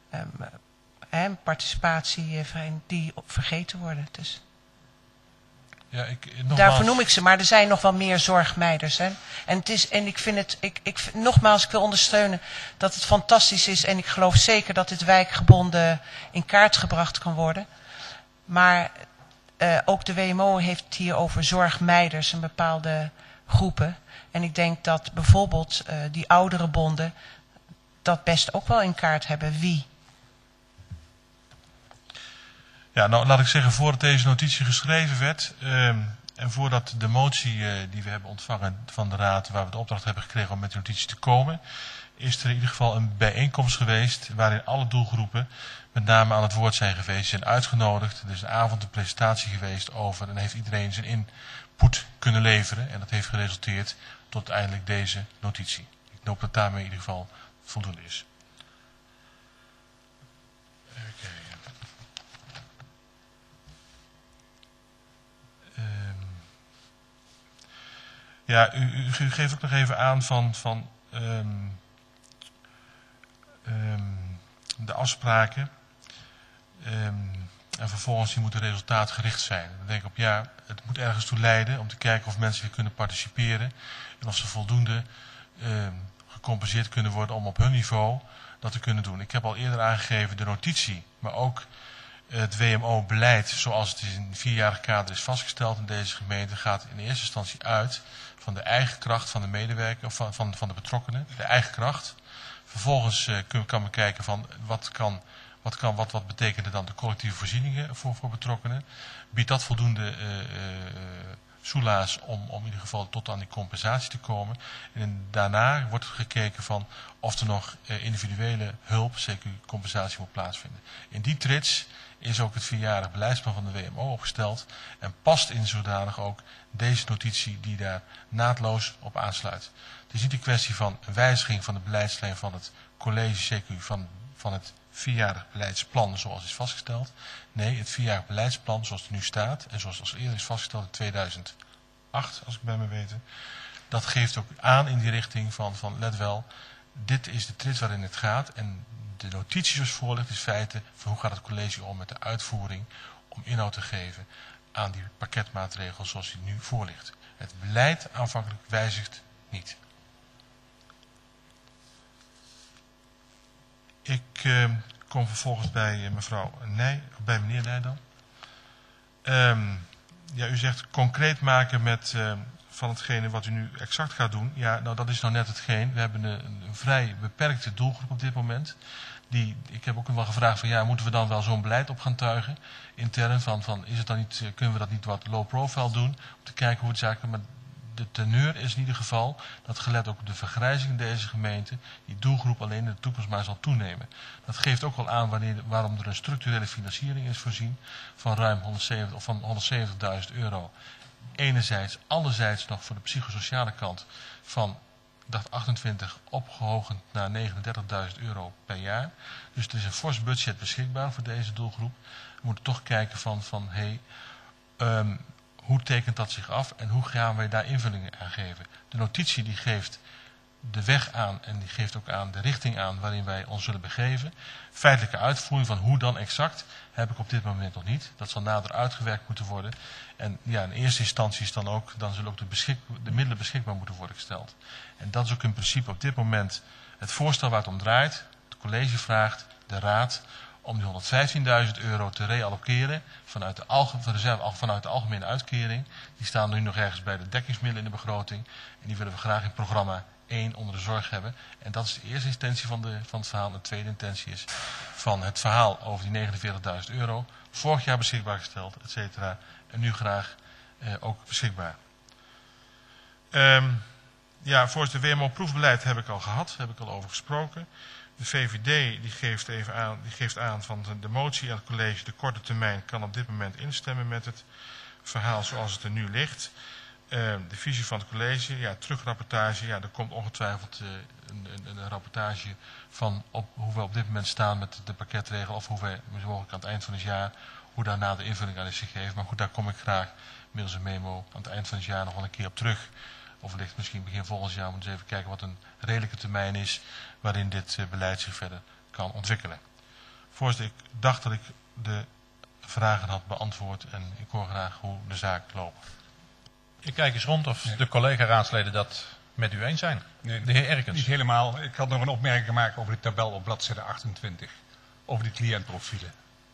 participatie die vergeten worden. Dus. Ja, Daarvoor noem ik ze, maar er zijn nog wel meer zorgmeiders. Hè? En ik vind het, nogmaals, ik wil ondersteunen dat het fantastisch is. En ik geloof zeker dat dit wijkgebonden in kaart gebracht kan worden. Maar ook de WMO heeft het hier over zorgmeiders en bepaalde groepen. En ik denk dat bijvoorbeeld die oudere bonden dat best ook wel in kaart hebben. Wie? Ja, nou laat ik zeggen, voordat deze notitie geschreven werd en voordat de motie die we hebben ontvangen van de Raad, waar we de opdracht hebben gekregen om met de notitie te komen, is er in ieder geval een bijeenkomst geweest waarin alle doelgroepen met name aan het woord zijn geweest, zijn uitgenodigd. Er is een avond een presentatie geweest over en heeft iedereen zijn input kunnen leveren en dat heeft geresulteerd tot uiteindelijk deze notitie. Ik hoop dat daarmee in ieder geval voldoende is. Ja, u geeft ook nog even aan van de afspraken. En vervolgens die moeten resultaatgericht zijn. Dan denk ik op ja, het moet ergens toe leiden om te kijken of mensen weer kunnen participeren. En of ze voldoende gecompenseerd kunnen worden om op hun niveau dat te kunnen doen. Ik heb al eerder aangegeven de notitie, maar ook het WMO-beleid zoals het in een 4-jarig kader is vastgesteld in deze gemeente gaat in eerste instantie uit van de eigen kracht van de medewerker of van de betrokkenen, de eigen kracht. Vervolgens kan men kijken van wat betekenen dan de collectieve voorzieningen voor betrokkenen. Biedt dat voldoende soelaas om in ieder geval tot aan die compensatie te komen. En daarna wordt er gekeken van of er nog individuele hulp, CQ-compensatie moet plaatsvinden. In die trits is ook het 4-jarig beleidsplan van de WMO opgesteld en past in zodanig ook deze notitie die daar naadloos op aansluit. Het is niet een kwestie van een wijziging van de beleidslijn van het college CQ van het 4-jarig beleidsplan zoals is vastgesteld. Nee, het 4-jarig beleidsplan zoals het nu staat en zoals het eerder is vastgesteld in 2008, als ik bij me weet, dat geeft ook aan in die richting van let wel, dit is de trits waarin het gaat en de notitie zoals voor ligt is feiten van hoe gaat het college om met de uitvoering om inhoud te geven aan die pakketmaatregels zoals die nu voor ligt. Het beleid aanvankelijk wijzigt niet. Ik kom vervolgens bij bij meneer Nij dan. Ja, u zegt concreet maken met van hetgene wat u nu exact gaat doen. Ja, nou dat is nou net hetgeen. We hebben een vrij beperkte doelgroep op dit moment. Ik heb ook wel gevraagd van ja, moeten we dan wel zo'n beleid op gaan tuigen? Intern van is het dan niet, kunnen we dat niet wat low profile doen? Om te kijken hoe het zaken. Maar de teneur is in ieder geval dat gelet ook op de vergrijzing in deze gemeente, die doelgroep alleen in de toekomst maar zal toenemen. Dat geeft ook wel aan waarom er een structurele financiering is voorzien van ruim 170.000 euro. Enerzijds, anderzijds nog voor de psychosociale kant van dacht 28 opgehoogd naar 39.000 euro per jaar. Dus er is een fors budget beschikbaar voor deze doelgroep. We moeten toch kijken van hoe tekent dat zich af en hoe gaan wij daar invullingen aan geven. De notitie die geeft de weg aan en die geeft ook aan de richting aan waarin wij ons zullen begeven. Feitelijke uitvoering van hoe dan exact heb ik op dit moment nog niet. Dat zal nader uitgewerkt moeten worden. En ja, in eerste instantie is dan zullen ook de middelen beschikbaar moeten worden gesteld. En dat is ook in principe op dit moment het voorstel waar het om draait. Het college vraagt de raad om die 115.000 euro te reallokeren vanuit de algemene uitkering. Die staan nu nog ergens bij de dekkingsmiddelen in de begroting. En die willen we graag in programma 1 onder de zorg hebben. En dat is de eerste intentie van het verhaal. En de tweede intentie is van het verhaal over die 49.000 euro. Vorig jaar beschikbaar gesteld, et cetera. En nu graag ook beschikbaar. Ja, voorzitter, WMO-proefbeleid heb ik al gehad. Heb ik al over gesproken. De VVD die geeft aan van de motie aan het college de korte termijn kan op dit moment instemmen met het verhaal zoals het er nu ligt. De visie van het college, ja, terugrapportage, ja, er komt ongetwijfeld een rapportage van hoe we op dit moment staan met de pakketregel, of hoe wij mogelijk aan het eind van het jaar, hoe daarna de invulling aan is gegeven. Maar goed, daar kom ik graag middels een memo aan het eind van het jaar nog wel een keer op terug. Of wellicht misschien begin volgend jaar moeten we even kijken wat een redelijke termijn is waarin dit beleid zich verder kan ontwikkelen. Voorzitter, ik dacht dat ik de vragen had beantwoord en ik hoor graag hoe de zaak loopt. Ik kijk eens rond of de collega-raadsleden dat met u eens zijn. Nee, de heer Erkens. Niet helemaal. Ik had nog een opmerking gemaakt over de tabel op bladzijde 28. Over die cliëntprofielen.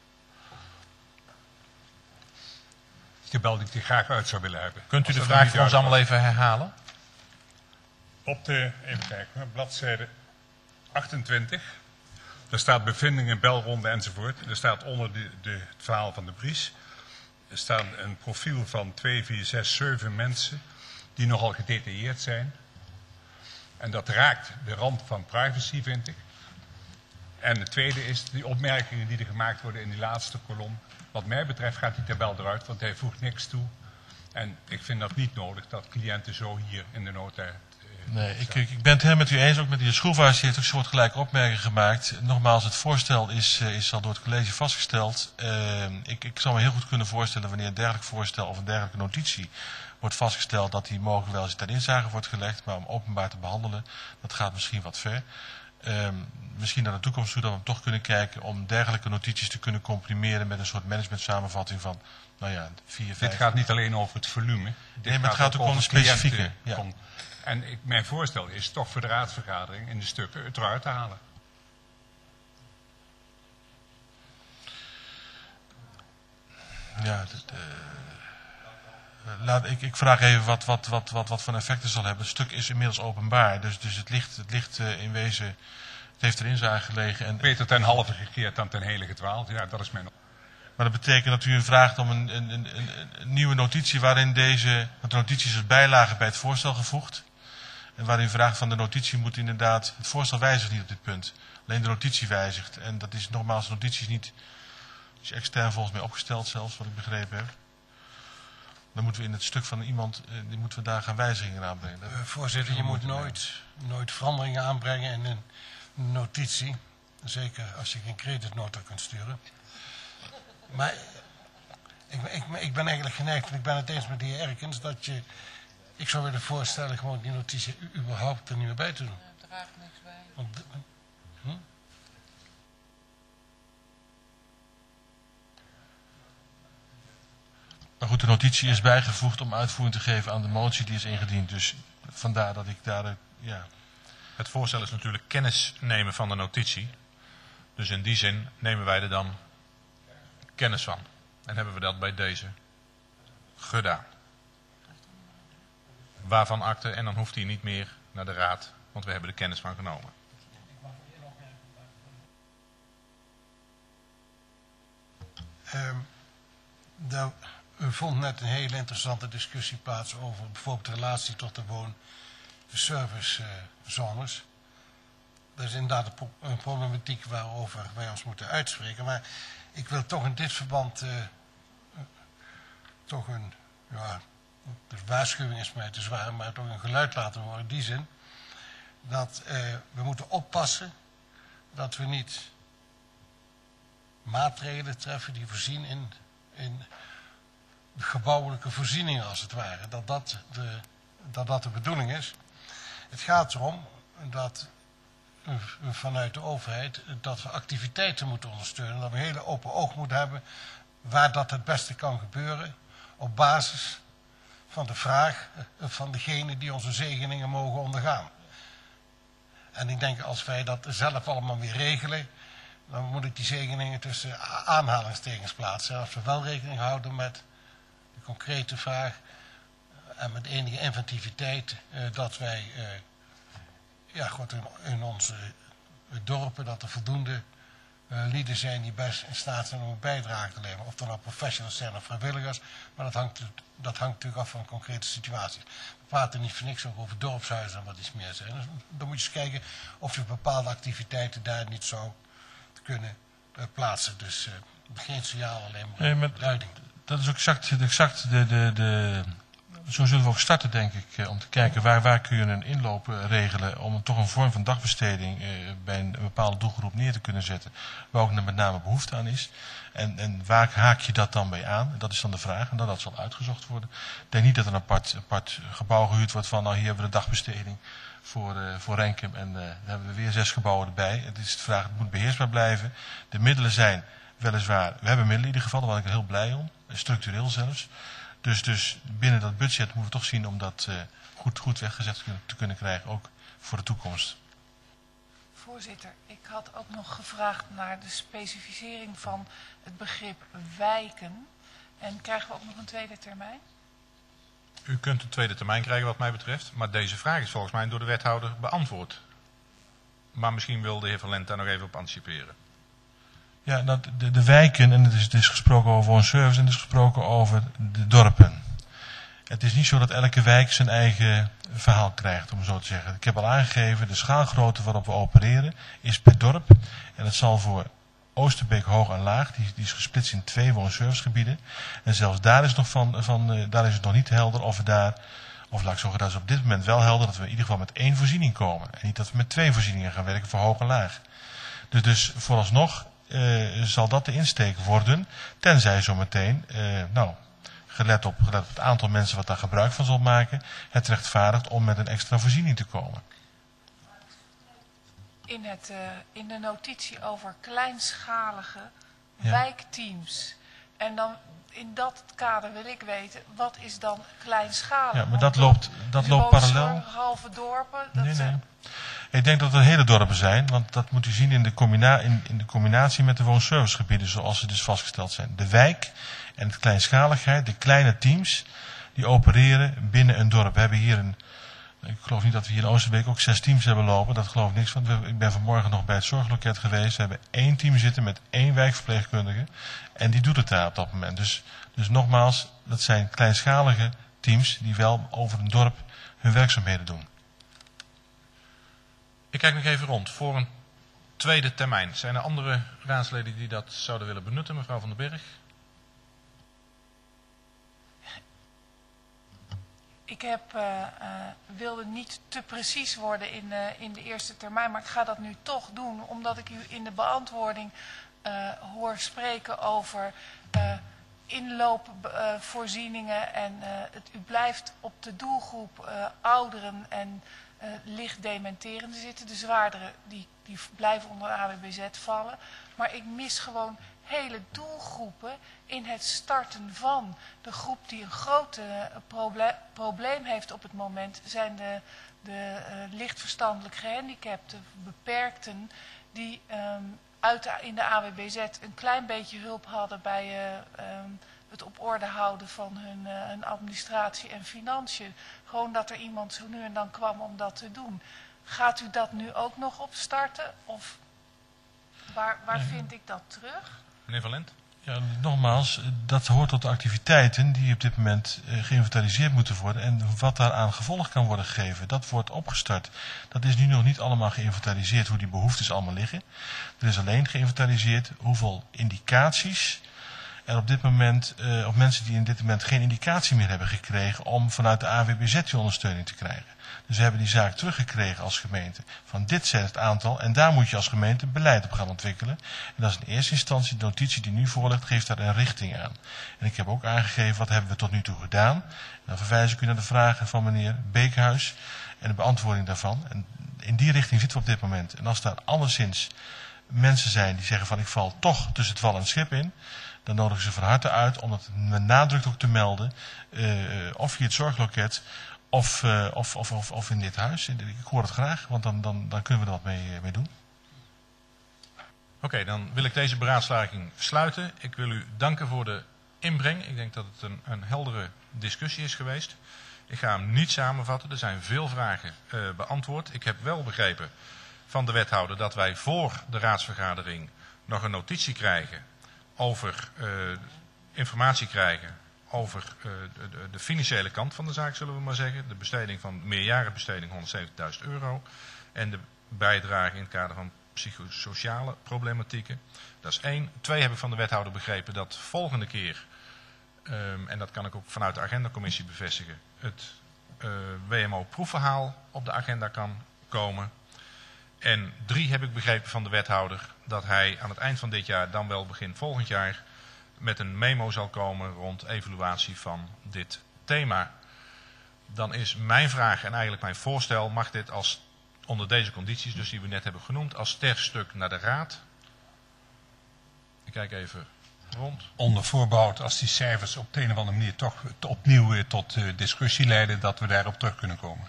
Die tabel die ik er graag uit zou willen hebben. Kunt u de vraag voor ons allemaal even herhalen? Op de, even kijken, bladzijde 28. Daar staat bevindingen, belronde enzovoort. Er staat onder het verhaal van de Bries. Er staat een profiel van 2, 4, 6, 7 mensen die nogal gedetailleerd zijn. En dat raakt de rand van privacy, vind ik. En het tweede is die opmerkingen die er gemaakt worden in die laatste kolom. Wat mij betreft gaat die tabel eruit, want hij voegt niks toe. En ik vind dat niet nodig dat cliënten zo hier in de nota... Nee, ik ben het helemaal met u eens. Ook met de heer Schroevaars, die heeft ook een soort gelijke opmerking gemaakt. Nogmaals, het voorstel is al door het college vastgesteld. Ik zou me heel goed kunnen voorstellen wanneer een dergelijk voorstel of een dergelijke notitie wordt vastgesteld, dat die mogelijk wel eens ter inzage wordt gelegd. Maar om openbaar te behandelen, dat gaat misschien wat ver. Misschien naar de toekomst toe dat we hem toch kunnen kijken om dergelijke notities te kunnen comprimeren met een soort managementsamenvatting van, nou ja, 4, 5... Dit gaat niet alleen over het volume. Nee, maar het gaat ook om de specifieke. Ja. En mijn voorstel is toch voor de raadsvergadering in de stukken het eruit te halen. Ja, ik vraag even wat voor effect het zal hebben. Het stuk is inmiddels openbaar, dus het ligt in wezen, het heeft erin zijn gelegen. En beter ten halve gekeerd dan ten hele gedwaald. Ja, dat is mijn... Maar dat betekent dat u vraagt om een nieuwe notitie waarin want de notitie is als bijlage bij het voorstel gevoegd. En waarin u vraagt van de notitie moet inderdaad, het voorstel wijzigt niet op dit punt. Alleen de notitie wijzigt. En dat is nogmaals, de notitie is niet, is extern volgens mij opgesteld zelfs, wat ik begrepen heb. Dan moeten we in het stuk van iemand, die moeten we daar gaan wijzigingen aanbrengen. Voorzitter, je moet nooit veranderingen aanbrengen in een notitie. Zeker als je geen creditnota kunt sturen. Maar ik ben eigenlijk geneigd, en ik ben het eens met de heer Erkens, dat je... Ik zou willen voorstellen gewoon die notitie überhaupt er niet meer bij te doen. Ja, er raakt niks bij. Want, Maar goed, de notitie is bijgevoegd om uitvoering te geven aan de motie die is ingediend. Dus vandaar dat ik daar... ja. Het voorstel is natuurlijk kennis nemen van de notitie. Dus in die zin nemen wij er dan kennis van. En hebben we dat bij deze gedaan. Waarvan akte en dan hoeft hij niet meer naar de raad, want we hebben er kennis van genomen. Er vond net een hele interessante discussie plaats over bijvoorbeeld de relatie tot de woonservicezones. Dat is inderdaad een problematiek waarover wij ons moeten uitspreken. Maar ik wil toch in dit verband toch een... Ja, de waarschuwing is mij te zwaar, maar toch een geluid laten horen in die zin. Dat we moeten oppassen dat we niet maatregelen treffen die voorzien in gebouwelijke voorzieningen als het ware. Dat de bedoeling is. Het gaat erom dat vanuit de overheid dat we activiteiten moeten ondersteunen. Dat we een hele open oog moeten hebben waar dat het beste kan gebeuren op basis van de vraag van degene die onze zegeningen mogen ondergaan. En ik denk als wij dat zelf allemaal weer regelen, dan moet ik die zegeningen tussen aanhalingstekens plaatsen. Als we wel rekening houden met de concrete vraag en met enige inventiviteit dat wij in onze dorpen dat er voldoende lieden zijn die best in staat zijn om een bijdrage te leveren. Of dat nou professionals zijn of vrijwilligers. Maar dat hangt natuurlijk af van concrete situaties. We praten niet voor niks ook over dorpshuizen en wat iets meer zijn. Dus dan moet je eens kijken of je bepaalde activiteiten daar niet zou kunnen plaatsen. Dus geen signaal, alleen maar duiding. Dat is ook exact de zo zullen we ook starten, denk ik, om te kijken waar kun je een inloop regelen om toch een vorm van dagbesteding bij een bepaalde doelgroep neer te kunnen zetten, waar ook met name behoefte aan is. En waar haak je dat dan bij aan? Dat is dan de vraag en dat zal uitgezocht worden. Ik denk niet dat er een apart gebouw gehuurd wordt van, nou hier hebben we de dagbesteding voor Renkum en dan hebben we weer 6 gebouwen erbij. Het is de vraag, het moet beheersbaar blijven. De middelen zijn weliswaar, we hebben middelen in ieder geval, daar ben ik er heel blij om, structureel zelfs. Dus binnen dat budget moeten we toch zien om dat goed weggezet te kunnen krijgen, ook voor de toekomst. Voorzitter, ik had ook nog gevraagd naar de specificering van het begrip wijken. En krijgen we ook nog een tweede termijn? U kunt een tweede termijn krijgen wat mij betreft, maar deze vraag is volgens mij door de wethouder beantwoord. Maar misschien wil de heer Van Lent daar nog even op anticiperen. Ja, de wijken, en het is gesproken over een service en het is gesproken over de dorpen. Het is niet zo dat elke wijk zijn eigen verhaal krijgt, om zo te zeggen. Ik heb al aangegeven, de schaalgrootte waarop we opereren is per dorp. En het zal voor Oosterbeek hoog en laag, die is gesplitst in 2 woonservicegebieden. En zelfs daar is, daar is het nog niet helder of we daar, of laat ik zeggen, dat is op dit moment wel helder dat we in ieder geval met 1 voorziening komen. En niet dat we met 2 voorzieningen gaan werken voor hoog en laag. Dus vooralsnog zal dat de insteek worden, tenzij zometeen, gelet op het aantal mensen wat daar gebruik van zal maken, het rechtvaardigt om met een extra voorziening te komen. In de notitie over kleinschalige wijkteams. En dan in dat kader wil ik weten, wat is dan kleinschalig? Ja, maar dat loopt parallel. Halve dorpen? Nee. Ik denk dat er hele dorpen zijn, want dat moet u zien in de combinatie met de woonservicegebieden zoals ze dus vastgesteld zijn. De wijk en de kleinschaligheid, de kleine teams, die opereren binnen een dorp. We hebben hier ik geloof niet dat we hier in Oosterbeek ook 6 teams hebben lopen, dat geloof ik niks van. Ik ben vanmorgen nog bij het zorgloket geweest, we hebben 1 team zitten met 1 wijkverpleegkundige en die doet het daar op dat moment. Dus nogmaals, dat zijn kleinschalige teams die wel over een dorp hun werkzaamheden doen. Ik kijk nog even rond voor een tweede termijn. Zijn er andere raadsleden die dat zouden willen benutten, mevrouw Van den Berg? Ik wilde niet te precies worden in de eerste termijn, maar ik ga dat nu toch doen, omdat ik u in de beantwoording hoor spreken over inloopvoorzieningen en u blijft op de doelgroep ouderen en licht dementerende zitten. De zwaardere die blijven onder AWBZ vallen, maar ik mis gewoon hele doelgroepen in het starten van. De groep die een groot probleem heeft op het moment zijn de lichtverstandelijk gehandicapten, beperkten, die in de AWBZ een klein beetje hulp hadden bij het op orde houden van hun administratie en financiën. Gewoon dat er iemand zo nu en dan kwam om dat te doen. Gaat u dat nu ook nog opstarten? Of waar vind ik dat terug? Meneer Van Lent? Ja, nogmaals, dat hoort tot de activiteiten die op dit moment geïnventariseerd moeten worden. En wat daaraan gevolg kan worden gegeven, dat wordt opgestart. Dat is nu nog niet allemaal geïnventariseerd hoe die behoeftes allemaal liggen. Er is alleen geïnventariseerd hoeveel indicaties er op dit moment, of mensen die in dit moment geen indicatie meer hebben gekregen om vanuit de AWBZ die ondersteuning te krijgen. Dus we hebben die zaak teruggekregen als gemeente. Van dit zijn het aantal en daar moet je als gemeente beleid op gaan ontwikkelen. En dat is in eerste instantie de notitie die nu voorligt, geeft daar een richting aan. En ik heb ook aangegeven wat hebben we tot nu toe gedaan. En dan verwijs ik u naar de vragen van meneer Beekhuis en de beantwoording daarvan. En in die richting zitten we op dit moment. En als daar anderszins mensen zijn die zeggen van ik val toch tussen het wal en het schip in, dan nodig ik ze van harte uit om dat met nadruk ook te melden. Of via het zorgloket of in dit huis. Ik hoor het graag, want dan kunnen we er wat mee doen. Oké, dan wil ik deze beraadslaging sluiten. Ik wil u danken voor de inbreng. Ik denk dat het een heldere discussie is geweest. Ik ga hem niet samenvatten. Er zijn veel vragen beantwoord. Ik heb wel begrepen van de wethouder dat wij voor de raadsvergadering nog een notitie krijgen over informatie krijgen over de financiële kant van de zaak, zullen we maar zeggen. De besteding van meerjarenbesteding €170.000 en de bijdrage in het kader van psychosociale problematieken. Dat is 1. 2 heb ik van de wethouder begrepen dat volgende keer en dat kan ik ook vanuit de agendacommissie bevestigen, het WMO-proefverhaal op de agenda kan komen. En 3 heb ik begrepen van de wethouder dat hij aan het eind van dit jaar, dan wel begin volgend jaar, met een memo zal komen rond evaluatie van dit thema. Dan is mijn vraag en eigenlijk mijn voorstel, mag dit als onder deze condities, dus die we net hebben genoemd, als sterkstuk naar de raad? Ik kijk even rond. Onder voorbehoud als die cijfers op de een of andere manier toch opnieuw tot discussie leiden, dat we daarop terug kunnen komen.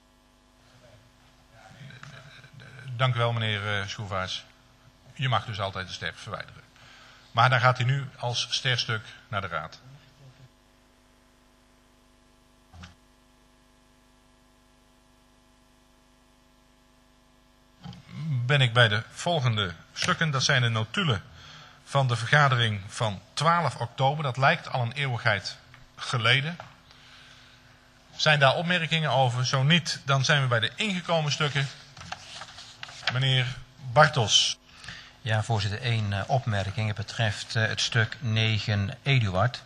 Dank u wel, meneer Schoevaerts. Je mag dus altijd de ster verwijderen. Maar dan gaat hij nu als sterstuk naar de raad. Ben ik bij de volgende stukken. Dat zijn de notulen van de vergadering van 12 oktober. Dat lijkt al een eeuwigheid geleden. Zijn daar opmerkingen over? Zo niet, dan zijn we bij de ingekomen stukken. Meneer Bartels. Ja, voorzitter, 1 opmerking. Het betreft het stuk 9 Eduard.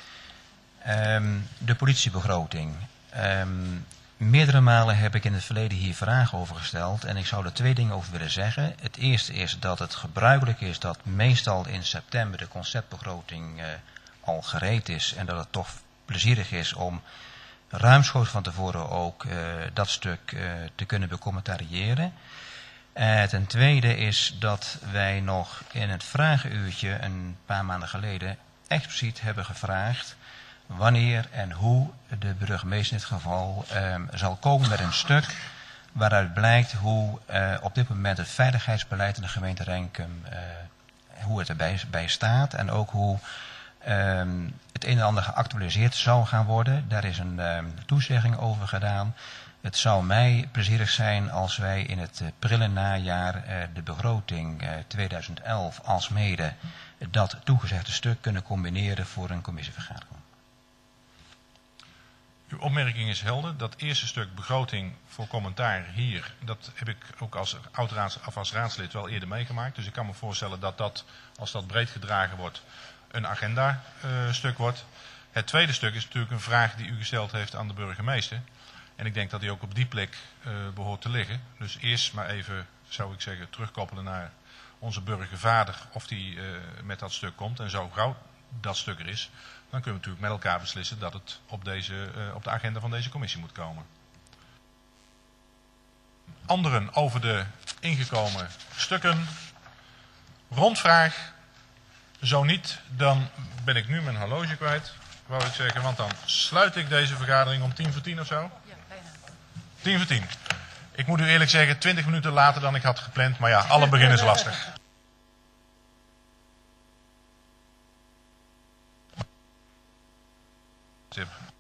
De politiebegroting. Meerdere malen heb ik in het verleden hier vragen over gesteld en ik zou er 2 dingen over willen zeggen. Het eerste is dat het gebruikelijk is dat meestal in september de conceptbegroting al gereed is en dat het toch plezierig is om ruimschoots van tevoren ook dat stuk te kunnen becommentariëren. Ten tweede is dat wij nog in het vragenuurtje een paar maanden geleden expliciet hebben gevraagd wanneer en hoe de burgemeester in dit geval zal komen met een stuk waaruit blijkt hoe op dit moment het veiligheidsbeleid in de gemeente Renkum, hoe het erbij staat en ook hoe het een en ander geactualiseerd zou gaan worden. Daar is een toezegging over gedaan. Het zou mij plezierig zijn als wij in het prille najaar de begroting 2011 alsmede dat toegezegde stuk kunnen combineren voor een commissievergadering. Uw opmerking is helder. Dat eerste stuk begroting voor commentaar hier, dat heb ik ook als raadslid wel eerder meegemaakt. Dus ik kan me voorstellen dat dat, als dat breed gedragen wordt, een agenda stuk wordt. Het tweede stuk is natuurlijk een vraag die u gesteld heeft aan de burgemeester. En ik denk dat die ook op die plek behoort te liggen. Dus eerst maar even, zou ik zeggen, terugkoppelen naar onze burgervader of die met dat stuk komt. En zo gauw dat stuk er is, dan kunnen we natuurlijk met elkaar beslissen dat het op de agenda van deze commissie moet komen. Anderen over de ingekomen stukken. Rondvraag. Zo niet, dan ben ik nu mijn horloge kwijt, wou ik zeggen. Want dan sluit ik deze vergadering om 10:10 of zo. Ja, bijna. 10:10. Ik moet u eerlijk zeggen, 20 minuten later dan ik had gepland. Maar ja, alle begin is lastig. Tip.